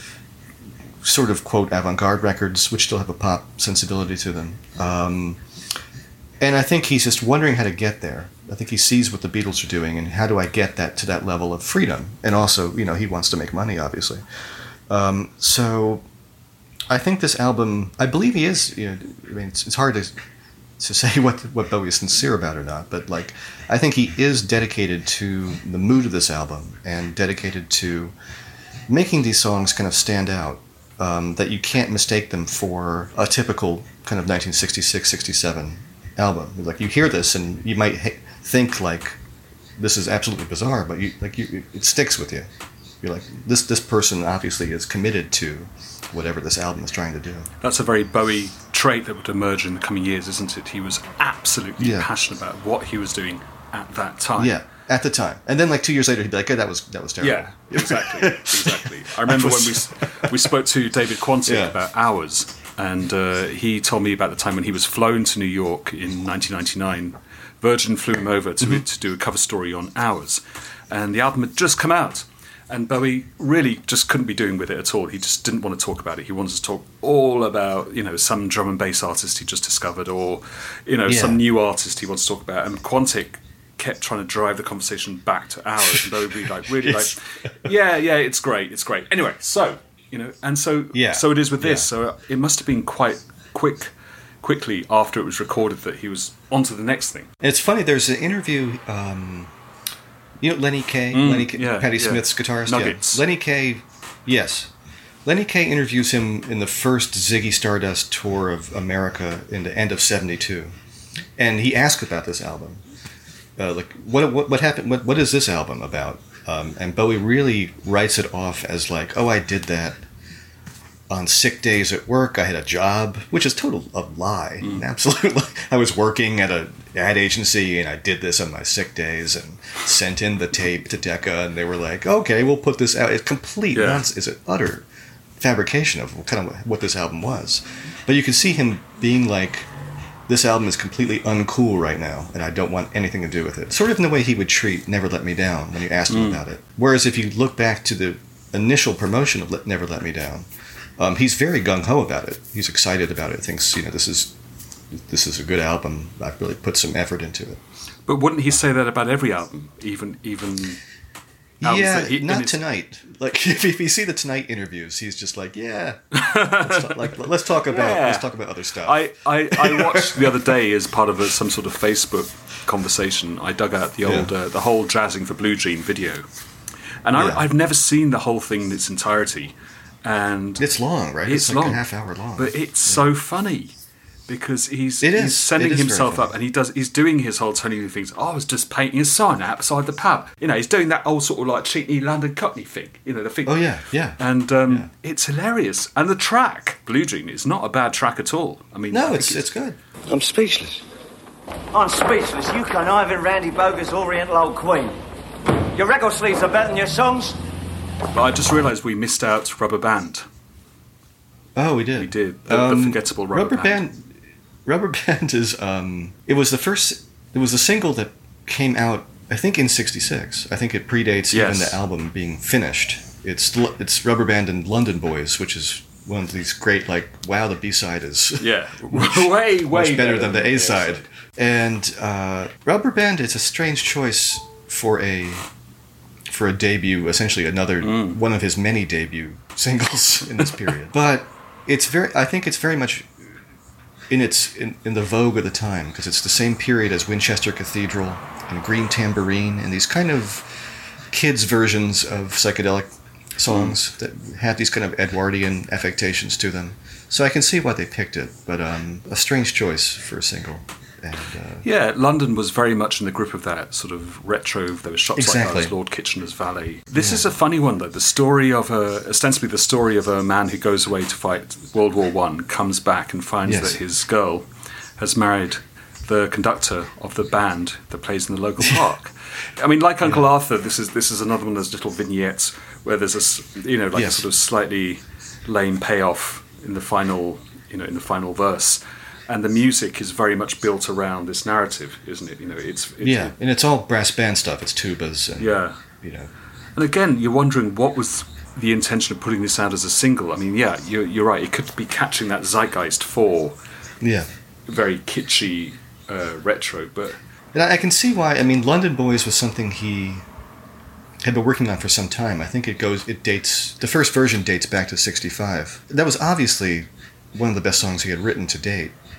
sort of, quote, avant-garde records, which still have a pop sensibility to them. Um, and I think he's just wondering how to get there. I think he sees what the Beatles are doing, and how do I get that to that level of freedom? And also, you know, he wants to make money, obviously. Um, so I think this album, I believe he is, you know, I mean, it's, it's hard to to say what what Bowie is sincere about or not, but like I think he is dedicated to the mood of this album and dedicated to making these songs kind of stand out, um, that you can't mistake them for a typical kind of nineteen sixty-six sixty-seven album. Like you hear this and you might ha- think like this is absolutely bizarre, but you like you it sticks with you. You're like this this person obviously is committed to whatever this album is trying to do. That's a very Bowie trait that would emerge in the coming years, isn't it? He was absolutely Yeah. passionate about what he was doing at that time. Yeah, at the time, and then like two years later, he'd be like, "Oh, that was that was terrible." Yeah, exactly, exactly. I remember when we we spoke to David Quantick Yeah. about Hours, and uh, he told me about the time when he was flown to New York in nineteen ninety-nine. Virgin flew him over to Mm-hmm. to do a cover story on Hours, and the album had just come out. And Bowie really just couldn't be doing with it at all. He just didn't want to talk about it. He wanted to talk all about, you know, some drum and bass artist he just discovered, or, you know, Yeah. some new artist he wants to talk about. And Quantick kept trying to drive the conversation back to Hours. And Bowie would be like, really Yes. like, yeah, yeah, it's great, it's great. Anyway, so, you know, and so, Yeah. so it is with this. Yeah. So it must have been quite quick, quickly after it was recorded that he was on to the next thing. And it's funny. There's an interview. Um, you know Lenny Kaye, Lenny Kaye, yeah, Patti yeah. Smith's guitarist. Nuggets. Yeah. Lenny Kaye, yes. Lenny Kaye interviews him in the first Ziggy Stardust tour of America in the end of seventy-two, and he asked about this album. Uh, like, what what what happened? What what is this album about? Um, and Bowie really writes it off as like, oh, I did that on sick days at work. I had a job, which is total a lie. Mm. Absolutely. I was working at a ad agency and I did this on my sick days and sent in the tape to Decca, and they were like, okay, we'll put this out. It's complete Yeah. nonsense. It's an utter fabrication of kind of what this album was. But you can see him being like, this album is completely uncool right now, and I don't want anything to do with it. Sort of in the way he would treat Never Let Me Down when you asked him Mm. about it. Whereas if you look back to the initial promotion of Let- Never Let Me Down, um, he's very gung-ho about it. He's excited about it. Thinks, you know, this is this is a good album. I've really put some effort into it. But wouldn't he say that about every album, even even? albums Yeah, that he- in not his- tonight. Like if, if you see the Tonight interviews, he's just like, yeah, let's talk, like let's talk about Yeah. let's talk about other stuff. I, I, I watched the other day as part of a, some sort of Facebook conversation. I dug out the old, Yeah. uh, the whole Jazzing for Blue Jean video, and I, Yeah. I've never seen the whole thing in its entirety. And it's long, right? it's It's, like long, a half hour long. but it's so funny because he's It is. he's sending It is very himself funny. up, and he does he's doing his whole Tony Lee things. Oh, I was just painting a sign outside the pub. You know, he's doing that old sort of like cheeky London Cockney thing. You know, the thing. Oh yeah, yeah. And um, Yeah. it's hilarious. And the track, Blue Jean, is not a bad track at all. I mean, I No, think it's it's good. I'm speechless. I'm speechless. You conniving Randy Bogus Oriental old queen. Your record sleeves are better than your songs. But I just realised we missed out Rubber Band. Oh, we did. We did. The, the forgettable Rubber, Band. Band. Rubber Band is um. It was the first. It was a single that came out, I think, in sixty-six. I think it predates even Yes. the album being finished. It's it's Rubber Band and London Boys, which is one of these great like, wow, the B side is Yeah. way, way much better than the A A side. And uh, Rubber Band is a strange choice for a for a debut, essentially another Mm. one of his many debut singles in this period. But it's very, I think it's very much in its in, in the vogue of the time because it's the same period as Winchester Cathedral and Green Tambourine and these kind of kids versions of psychedelic songs that have these kind of Edwardian affectations to them. So I can see why they picked it, but um, a strange choice for a single. And uh, Yeah, London was very much in the grip of that sort of retro. There were shops Exactly. like that, Lord Kitchener's Valet. This is a funny one, though. The story of a, ostensibly the story of a man who goes away to fight World War One, comes back and finds Yes. that his girl has married the conductor of the band that plays in the local park. I mean, like Uncle Arthur, this is this is another one of those little vignettes where there's a s- you know like Yes. a sort of slightly lame payoff in the final you know in the final verse. And the music is very much built around this narrative, isn't it? You know, it's, it's yeah, and it's all brass band stuff. It's tubas and yeah. you know. And again, you're wondering what was the intention of putting this out as a single. I mean, yeah, you're, you're right. It could be catching that zeitgeist for Yeah. very kitschy uh, retro, but And I I can see why. I mean, London Boys was something he had been working on for some time. I think it goes, it dates, the first version dates back to sixty-five. That was obviously one of the best songs he had written to date.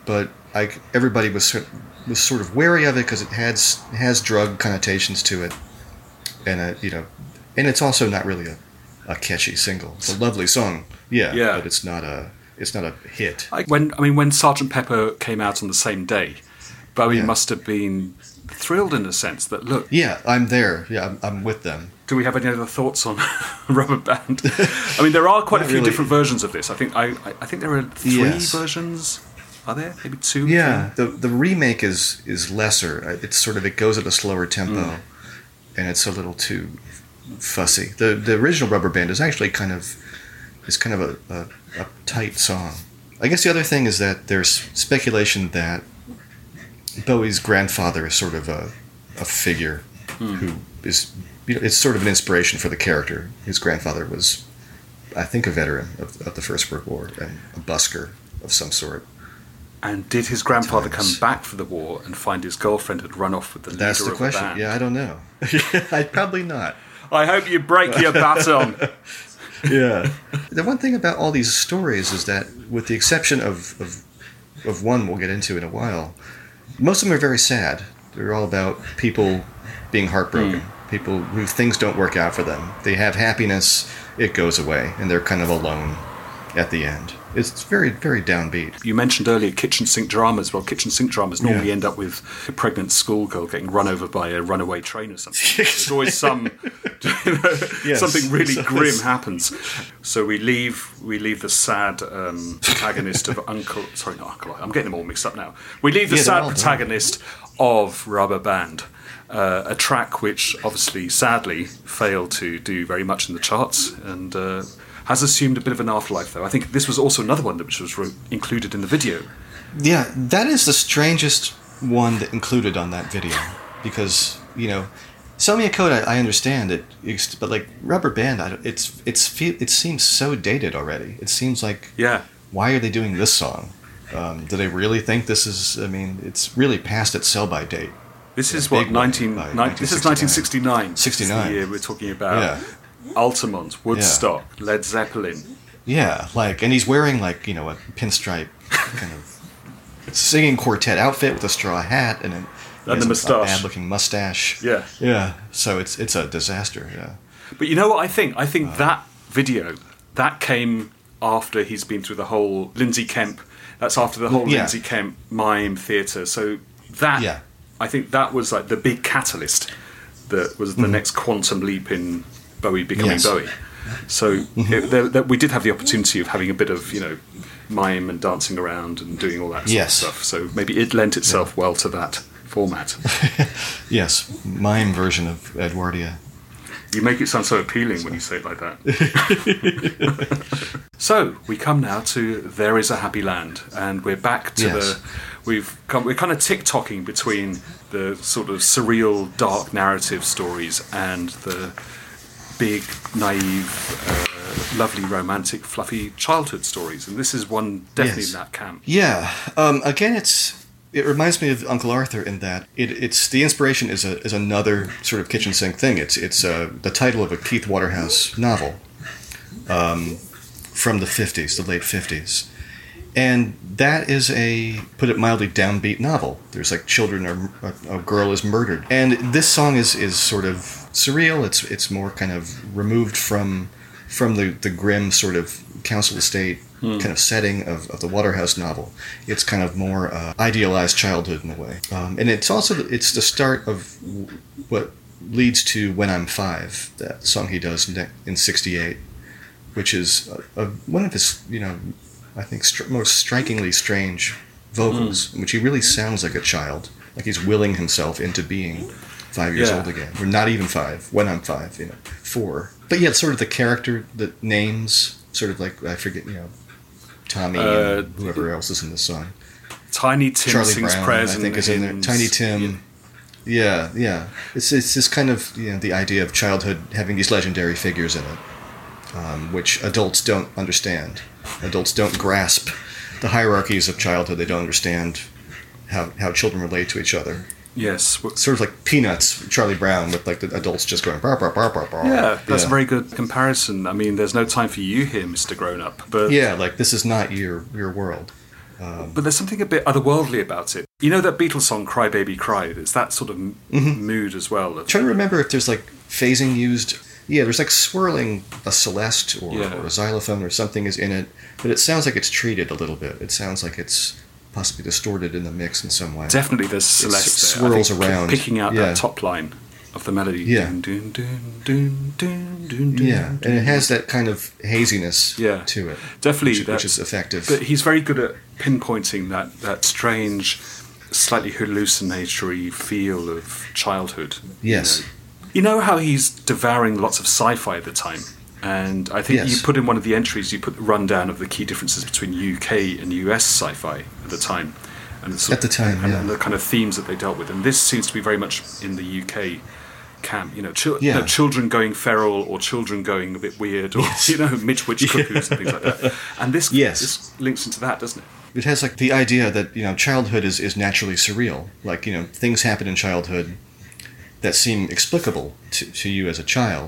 but I, everybody was sort was sort of wary of it because it has has drug connotations to it, and uh, you know, and it's also not really a, a catchy single. It's a lovely song, yeah, Yeah. but it's not a it's not a hit. I, when I mean, when Sergeant Pepper came out on the same day, Bowie Yeah. must have been thrilled in a sense that, look, Yeah, I'm there. Yeah, I'm, I'm with them. do we have any other thoughts on Rubber Band? I mean, there are quite a Not few really. different versions of this. I think I, I I think there are three Yes. versions. Are there? Maybe two? Yeah, the the remake is is lesser. It's sort of it goes at a slower tempo, Mm. and it's a little too fussy. The the original Rubber Band is actually kind of is kind of a, a, a tight song. I guess the other thing is that there's speculation that Bowie's grandfather is sort of a a figure Mm. who is you know, it's sort of an inspiration for the character. His grandfather was, I think, a veteran of, of the First World War and a busker of some sort. And did his grandfather Times. come back for the war and find his girlfriend had run off with the leader That's the of question. the band? Yeah, I don't know. I probably not. I hope you break your baton. Yeah. The one thing about all these stories is that, with the exception of, of of one we'll get into in a while, most of them are very sad. They're all about people being heartbroken, people who things don't work out for them. They have happiness, it goes away, and they're kind of alone at the end. It's very, very downbeat. You mentioned earlier kitchen sink dramas. Well, kitchen sink dramas normally Yeah. end up with a pregnant schoolgirl getting run over by a runaway train or something. There's always some Yes. something really So grim it's- happens. So we leave we leave the sad um, protagonist of Uncle. Sorry, not Uncle. I'm getting them all mixed up now. We leave the Yeah, they're sad all done. protagonist of Rubber Band. Uh, a track which obviously, sadly, failed to do very much in the charts and uh, has assumed a bit of an afterlife, though. I think this was also another one that which was re- included in the video. Yeah, that is the strangest one that included on that video. Because, you know, Sell Me a Coat, I, I understand it, it's- but like Rubber Band, I don't, it's it's fe- it seems so dated already. It seems like, Yeah. why are they doing this song? Um, do they really think this is, I mean, it's really past its sell-by date. This is Yeah, what big one, nineteen, like nine, this is nineteen sixty-nine. sixty-nine. This is the year we're talking about. Yeah. Altamont, Woodstock, Led Zeppelin. Yeah, like, and he's wearing like, you know, a pinstripe kind of singing quartet outfit with a straw hat and, an, And the a- moustache. a bad-looking mustache. Yeah. Yeah, so it's it's a disaster, yeah. But you know what I think? I Uh. think that video, that came after he's been through the whole Lindsay Kemp. That's after the whole Yeah. Lindsay Kemp mime theatre. So that, Yeah. I think that was like the big catalyst that was the next quantum leap in Bowie becoming Mm-hmm. Yes. Bowie. So it, there, there, we did have the opportunity of having a bit of, you know, mime and dancing around and doing all that sort Yes. of stuff. So maybe it lent itself well to that format. Yes, mime version of Edwardia. You make it sound so appealing when you say it like that. So we come now to There Is a Happy Land, and we're back to Yes. the. We've come, we're kind of tick-tocking between the sort of surreal, dark narrative stories and the big, naive, uh, lovely, romantic, fluffy childhood stories, and this is one definitely Yes. in that camp. Yeah. Um, again, it's it reminds me of Uncle Arthur in that it, it's the inspiration is a is another sort of kitchen sink thing. It's it's uh, the title of a Keith Waterhouse novel um, from the fifties, the late fifties, and that is a, put it mildly, downbeat novel. There's like children or a, a girl is murdered, and this song is is sort of surreal. It's it's more kind of removed from from the the grim sort of council estate kind of setting of, of the Waterhouse novel. It's kind of more uh, idealized childhood in a way, um, and it's also it's the start of what leads to When I'm Five, that song he does in, in sixty-eight, which is a, a, one of his, you know, I think str- most strikingly strange vocals, in which he really sounds like a child, like he's willing himself into being five years Yeah. old again, or not even five. When I'm five, you know, four. But yeah, it's sort of the character, the names, sort of like I forget, you know, Tommy Uh, and whoever else is in the song. Tiny Tim Charlie sings Brown, prayers I and think, is in there. hymns. Tiny Tim. Yeah, yeah. It's it's this kind of, you know, the idea of childhood having these legendary figures in it, um, which adults don't understand. Adults don't grasp the hierarchies of childhood. They don't understand how how children relate to each other. Yes. w- Sort of like Peanuts, Charlie Brown, with like the adults just going bar bar bar bar bar. Yeah, that's yeah. a very good comparison. I mean, there's no time for you here, Mister Grown Up. But Yeah, like this is not your your world. Um, but there's something a bit otherworldly about it. You know that Beatles song "Cry Baby Cry"? It's that sort of m- mm-hmm. mood as well. I'm trying to remember if there's like phasing used. Yeah, there's like swirling a celeste or, yeah. or a xylophone or something is in it, but it sounds like it's treated a little bit. It sounds like it's possibly distorted in the mix in some way. Definitely, there's celeste it there. swirls I think, around, picking out yeah. that top line of the melody. Yeah, dun, dun, dun, dun, dun, dun, yeah, dun, and it has that kind of haziness yeah. to it. Definitely, which, which is effective. But he's very good at pinpointing that that strange, slightly hallucinatory feel of childhood. Yes. You know, you know how he's devouring lots of sci-fi at the time, and I think yes. you put in one of the entries, you put the rundown of the key differences between U K and U S sci-fi at the time, and the sort at the time, of, and, yeah. and the kind of themes that they dealt with. And this seems to be very much in the U K camp. You know, chil- yeah. you know, children going feral or children going a bit weird, or yes. you know, Mitch Witch cuckoos and things like that. And this, yes. this links into that, doesn't it? It has like the idea that, you know, childhood is, is naturally surreal. Like, you know, things happen in childhood that seem explicable to, to you as a child.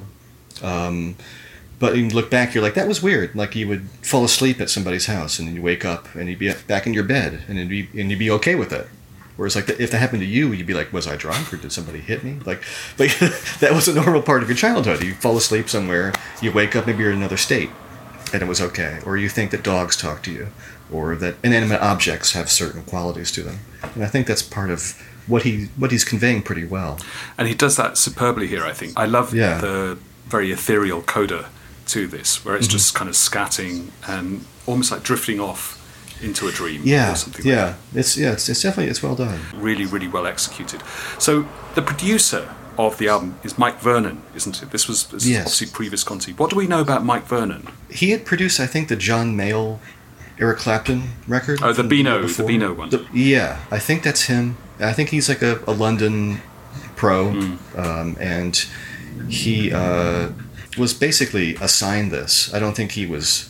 Um, but you look back, you're like, that was weird. Like you would fall asleep at somebody's house and then you wake up and you'd be back in your bed and you'd be, and you'd be okay with it. Whereas like if that happened to you, you'd be like, was I drunk or did somebody hit me? Like, but that was a normal part of your childhood. You fall asleep somewhere, you wake up, maybe you're in another state and it was okay. Or you think that dogs talk to you or that inanimate objects have certain qualities to them. And I think that's part of what he what he's conveying pretty well. And he does that superbly here, I think. I love yeah. the very ethereal coda to this, where it's mm-hmm. just kind of scatting and almost like drifting off into a dream yeah, or something yeah. like that. It's, yeah, it's, it's definitely, it's well done. Really, really well executed. So the producer of the album is Mike Vernon, isn't it? This was this yes. obviously pre-Visconti. What do we know about Mike Vernon? He had produced, I think, the John Mayall, Eric Clapton record. Oh, the Beano, the Beano one. The, yeah, I think that's him. I think he's like a, a London pro, mm. um, and he uh, was basically assigned this. I don't think he was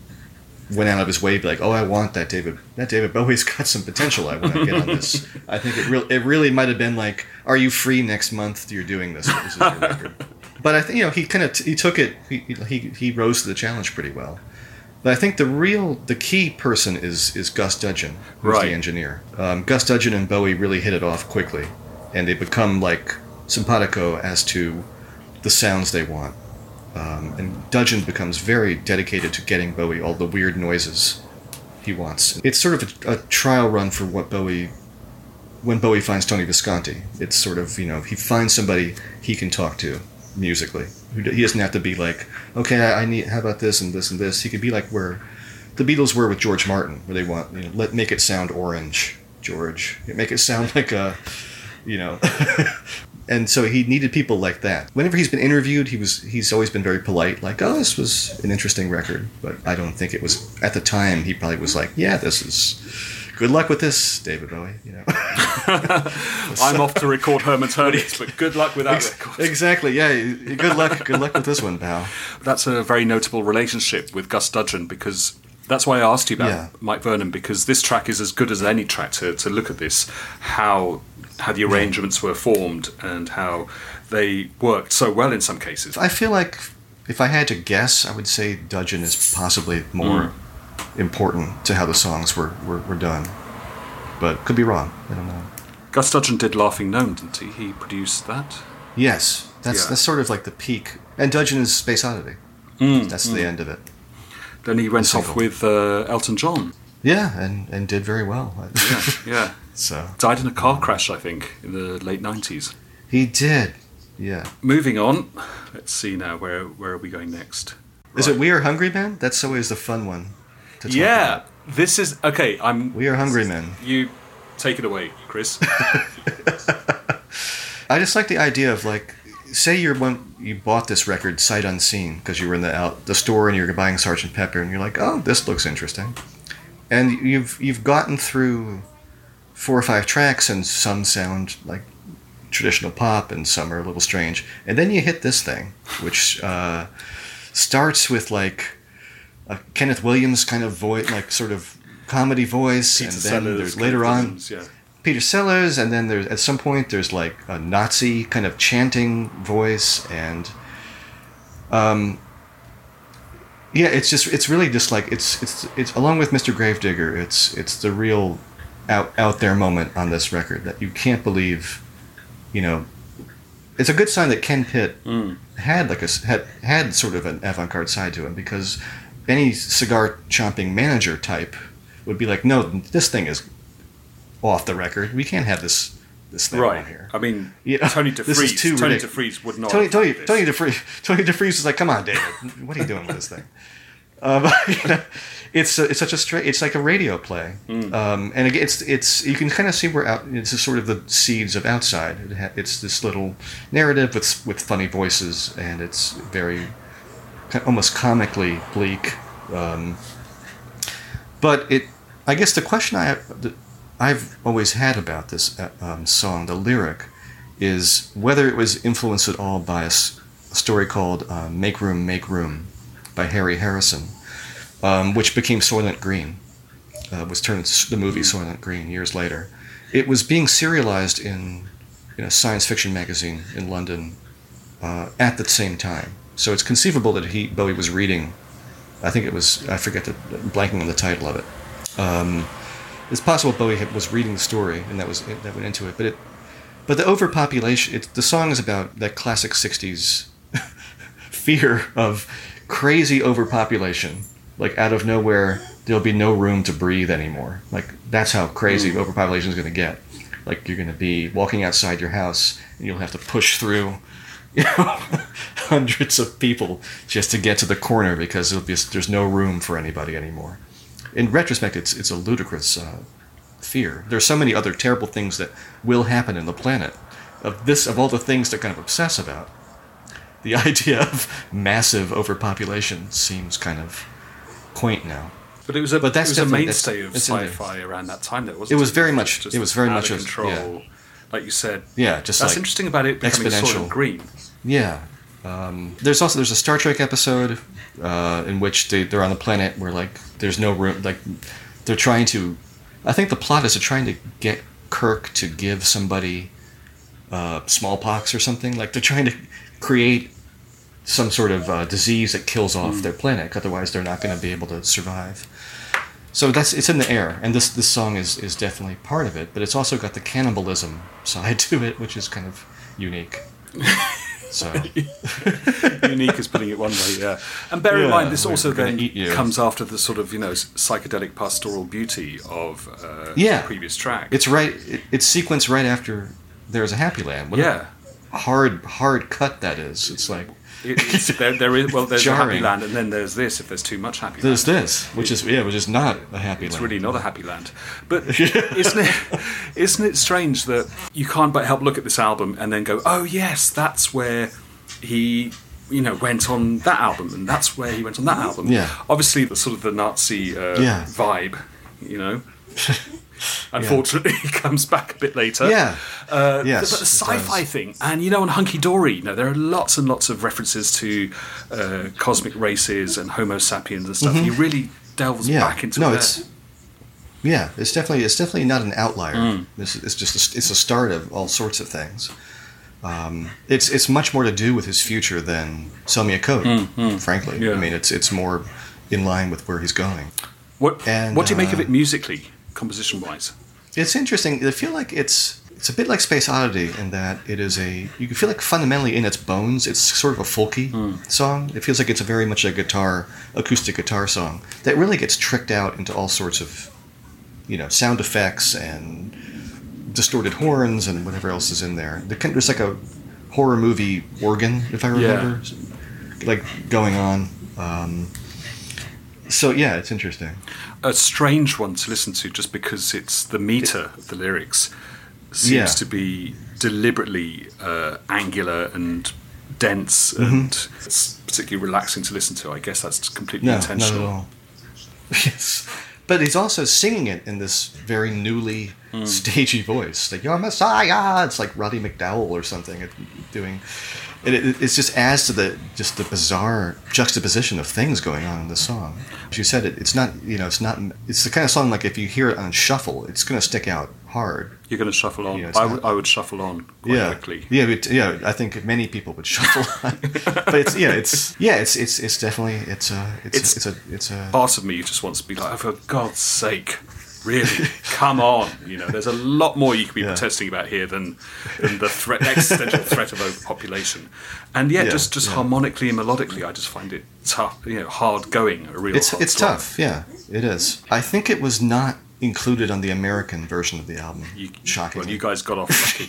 went out of his way to be like, oh, I want that David. That David Bowie's got some potential. I want to get on this. I think it really, it really might have been like, are you free next month? You're doing this. This is your record. But I think you know he kind of t- he took it. He, he he rose to the challenge pretty well. But I think the real, the key person is is Gus Dudgeon, who's right. the engineer. Um, Gus Dudgeon and Bowie really hit it off quickly, and they become like simpatico as to the sounds they want. Um, and Dudgeon becomes very dedicated to getting Bowie all the weird noises he wants. It's sort of a, a trial run for what Bowie, when Bowie finds Tony Visconti. It's sort of, you know, he finds somebody he can talk to musically. He doesn't have to be like, okay, I need, how about this and this and this. He could be like where the Beatles were with George Martin, where they want, you know, let make it sound orange, George. Make it sound like a, you know. And so he needed people like that. Whenever he's been interviewed, he was he's always been very polite, like, oh, this was an interesting record. But I don't think it was, at the time, he probably was like, yeah, this is, good luck with this, David Bowie, you know. I'm off to record Herman's Hermes, but good luck with that Ex- record. Exactly, yeah, good luck, good luck with this one, pal. That's a very notable relationship with Gus Dudgeon, because that's why I asked you about yeah. Mike Vernon, because this track is as good as any track to, to look at this, how how the arrangements were formed and how they worked so well in some cases. I feel like if I had to guess, I would say Dudgeon is possibly more mm. important to how the songs were, were, were done. But could be wrong. I don't know. Gus Dudgeon did Laughing Gnome, didn't he? He produced that? Yes. That's yeah. that's sort of like the peak. And Dudgeon is Space Oddity. Mm, that's mm. the end of it. Then he went off with uh, Elton John. Yeah, and, and did very well. yeah, yeah. So died in a car crash, I think, in the late nineties. He did, yeah. Moving on, let's see now, where where are we going next? Is right. it We Are Hungry Men? That's always the fun one to talk yeah, about. This is, okay, I'm... We Are Hungry Men. You take it away, Chris. I just like the idea of, like, say you're one, you bought this record sight unseen because you were in the out the store and you're buying Sergeant Pepper and you're like, oh, this looks interesting. And you've you've gotten through four or five tracks and some sound like traditional pop and some are a little strange. And then you hit this thing, which uh, starts with like a Kenneth Williams kind of voice, like sort of comedy voice. Peter and then Sellers, there's later Kenneth on Williams, yeah. Peter Sellers, and then there's at some point there's like a Nazi kind of chanting voice, and um, Yeah, it's just it's really just like it's it's it's along with Mister Gravedigger, it's it's the real out out there moment on this record that you can't believe, you know. It's a good sign that Ken Pitt mm. had like a had had sort of an avant-garde side to him, because any cigar chomping manager type would be like, no, this thing is off the record. We can't have this this thing right. on here. I mean, you know, Tony DeFries. Tony ridiculous. DeFries would not. Tony Tony, have Tony DeFries. Tony DeFries is like, come on, David, what are you doing with this thing? Um, you know, it's it's such a straight. It's like a radio play, mm. um, and it's it's you can kind of see where out. It's just sort of the seeds of Outside. It ha, it's this little narrative with with funny voices, and it's very almost comically bleak. Um, but it, I guess, the question I have, I've always had about this um, song, the lyric, is whether it was influenced at all by a, a story called uh, "Make Room, Make Room" by Harry Harrison, um, which became Soylent Green, uh, was turned into the movie Soylent Green years later. It was being serialized in, in a science fiction magazine in London uh, at the same time. So it's conceivable that he Bowie was reading, I think it was, I forget the, blanking on the title of it. Um, it's possible Bowie had, was reading the story and that was that went into it. But it, but the overpopulation, it, the song is about that classic sixties fear of crazy overpopulation. Like, out of nowhere, there'll be no room to breathe anymore. Like, that's how crazy mm. overpopulation is going to get. Like, you're going to be walking outside your house, and you'll have to push through, you know, hundreds of people just to get to the corner because it'll be, there's no room for anybody anymore. In retrospect, it's it's a ludicrous uh, fear. There's so many other terrible things that will happen in the planet. Of this, of all the things to kind of obsess about, the idea of massive overpopulation seems kind of quaint now. But it was a, but that's it was a mainstay of sci-fi around that time, though, wasn't it? It was very it? much. Just it was very out much of control, yeah. like you said. Yeah, just that's like interesting about it becoming Soylent Green. Yeah. Um, there's also there's a Star Trek episode uh, in which they they're on a planet where like there's no room. Like they're trying to. I think the plot is they're trying to get Kirk to give somebody uh, smallpox or something. Like they're trying to create some sort of uh, disease that kills off mm. their planet. Otherwise, they're not going to be able to survive. So that's it's in the air, and this this song is is definitely part of it. But it's also got the cannibalism side to it, which is kind of unique. So unique is putting it one way, yeah. And bear yeah, in mind, this also then comes after the sort of, you know, psychedelic pastoral beauty of uh, yeah. the previous track. It's right. It, it's sequenced right after There's a Happy Land. What yeah, a hard hard cut that is. It's like it, it's, there, there is well, there's jarring. a Happy Land, and then there's this. If there's too much Happy there's Land, there's this, which is yeah, which is not a happy it's land. It's really not a happy land. But isn't it? Isn't it strange that you can't but help look at this album and then go, oh yes, that's where he, you know, went on that album, and that's where he went on that album. Yeah. Obviously, the sort of the Nazi uh, yeah. vibe, you know. Unfortunately, yeah. comes back a bit later. Yeah. Uh, yes, but the sci-fi thing, and you know, on Hunky Dory, you know, there are lots and lots of references to uh, cosmic races and Homo sapiens and stuff. Mm-hmm. He really delves yeah. back into no, there. it's yeah, it's definitely it's definitely not an outlier. Mm. It's, it's just a, it's a start of all sorts of things. Um, it's it's much more to do with his future than Sell Me a Coat, mm, mm. frankly. Yeah. I mean, it's it's more in line with where he's going. What and, what do you uh, make of it musically, composition-wise? It's interesting. I feel like it's it's a bit like Space Oddity in that it is a you can feel like fundamentally in its bones it's sort of a folky mm. song. It feels like it's a very much a guitar acoustic guitar song that really gets tricked out into all sorts of, you know, sound effects and distorted horns and whatever else is in there. There's like a horror movie organ, if I remember, yeah. like going on. Um, so yeah, it's interesting. A strange one to listen to, just because it's the meter of the lyrics seems yeah. to be deliberately uh, angular and dense, and mm-hmm. it's particularly relaxing to listen to. I guess that's completely no, intentional. Not at all. Yes. But he's also singing it in this very newly mm. stagey voice. Like, "You're Messiah!" It's like Roddy McDowell or something doing... It, it, it's just adds to the just the bizarre juxtaposition of things going on in the song. As you said, it, it's not, you know, it's not... It's the kind of song, like, if you hear it on shuffle, it's going to stick out hard. You're going to shuffle on. You know, I, not, would, I would shuffle on quite yeah, quickly. Yeah, it, yeah. I think many people would shuffle on. But it's yeah, it's yeah, it's it's it's definitely it's a it's it's, it's a it's a part of me just wants to be like, oh, for God's sake, really, come on. You know, there's a lot more you could be yeah. protesting about here than than the threat, existential threat of overpopulation. And yet, yeah, just just yeah. harmonically and melodically, I just find it tough. You know, hard going. A real. It's hard it's slog. tough. Yeah, it is. I think it was not included on the American version of the album. You, Shocking. Well, you guys got off lucky.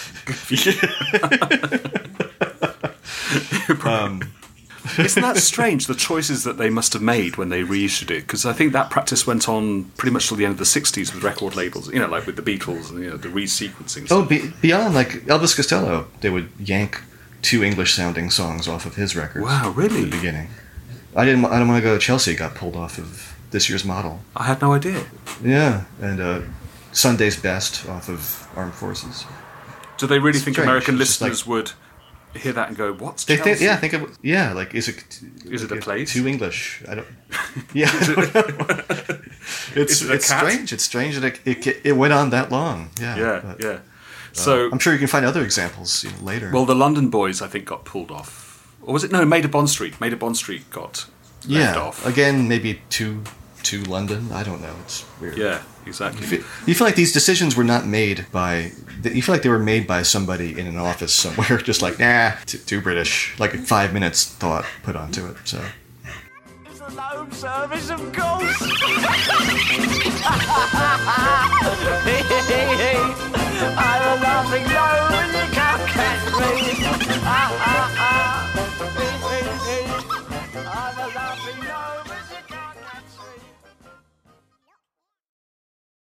um, Isn't that strange, the choices that they must have made when they reissued it? Because I think that practice went on pretty much till the end of the sixties with record labels, you know, like with the Beatles and, you know, the resequencing. Oh, be, beyond, like Elvis Costello, they would yank two English-sounding songs off of his records. Wow, really? At the beginning. I didn't. I don't want to go to Chelsea. Got pulled off of this year's model. I had no idea. Yeah, and uh, Sunday's Best off of Armed Forces. Do they really It's think strange. American It's just listeners would hear that and go, "What's They Chelsea?" think, yeah, I think it. Yeah, like is it? Is it a place? Too English? I don't. Yeah, it's Is it a it's cat? strange. It's strange that it, it it went on that long. Yeah, Yeah, but, yeah. uh, So I'm sure you can find other examples, you know, later. well, the London Boys, I think, got pulled off, or was it no? Maid of Bond Street. Maid of Bond Street got left yeah, off. again, maybe too too London. I don't know. It's weird. Yeah, exactly. You feel, you feel like these decisions were not made by... You feel like they were made by somebody in an office somewhere, just like, nah, too, too British. Like five minutes thought put onto it, so... It's the loan service, of course!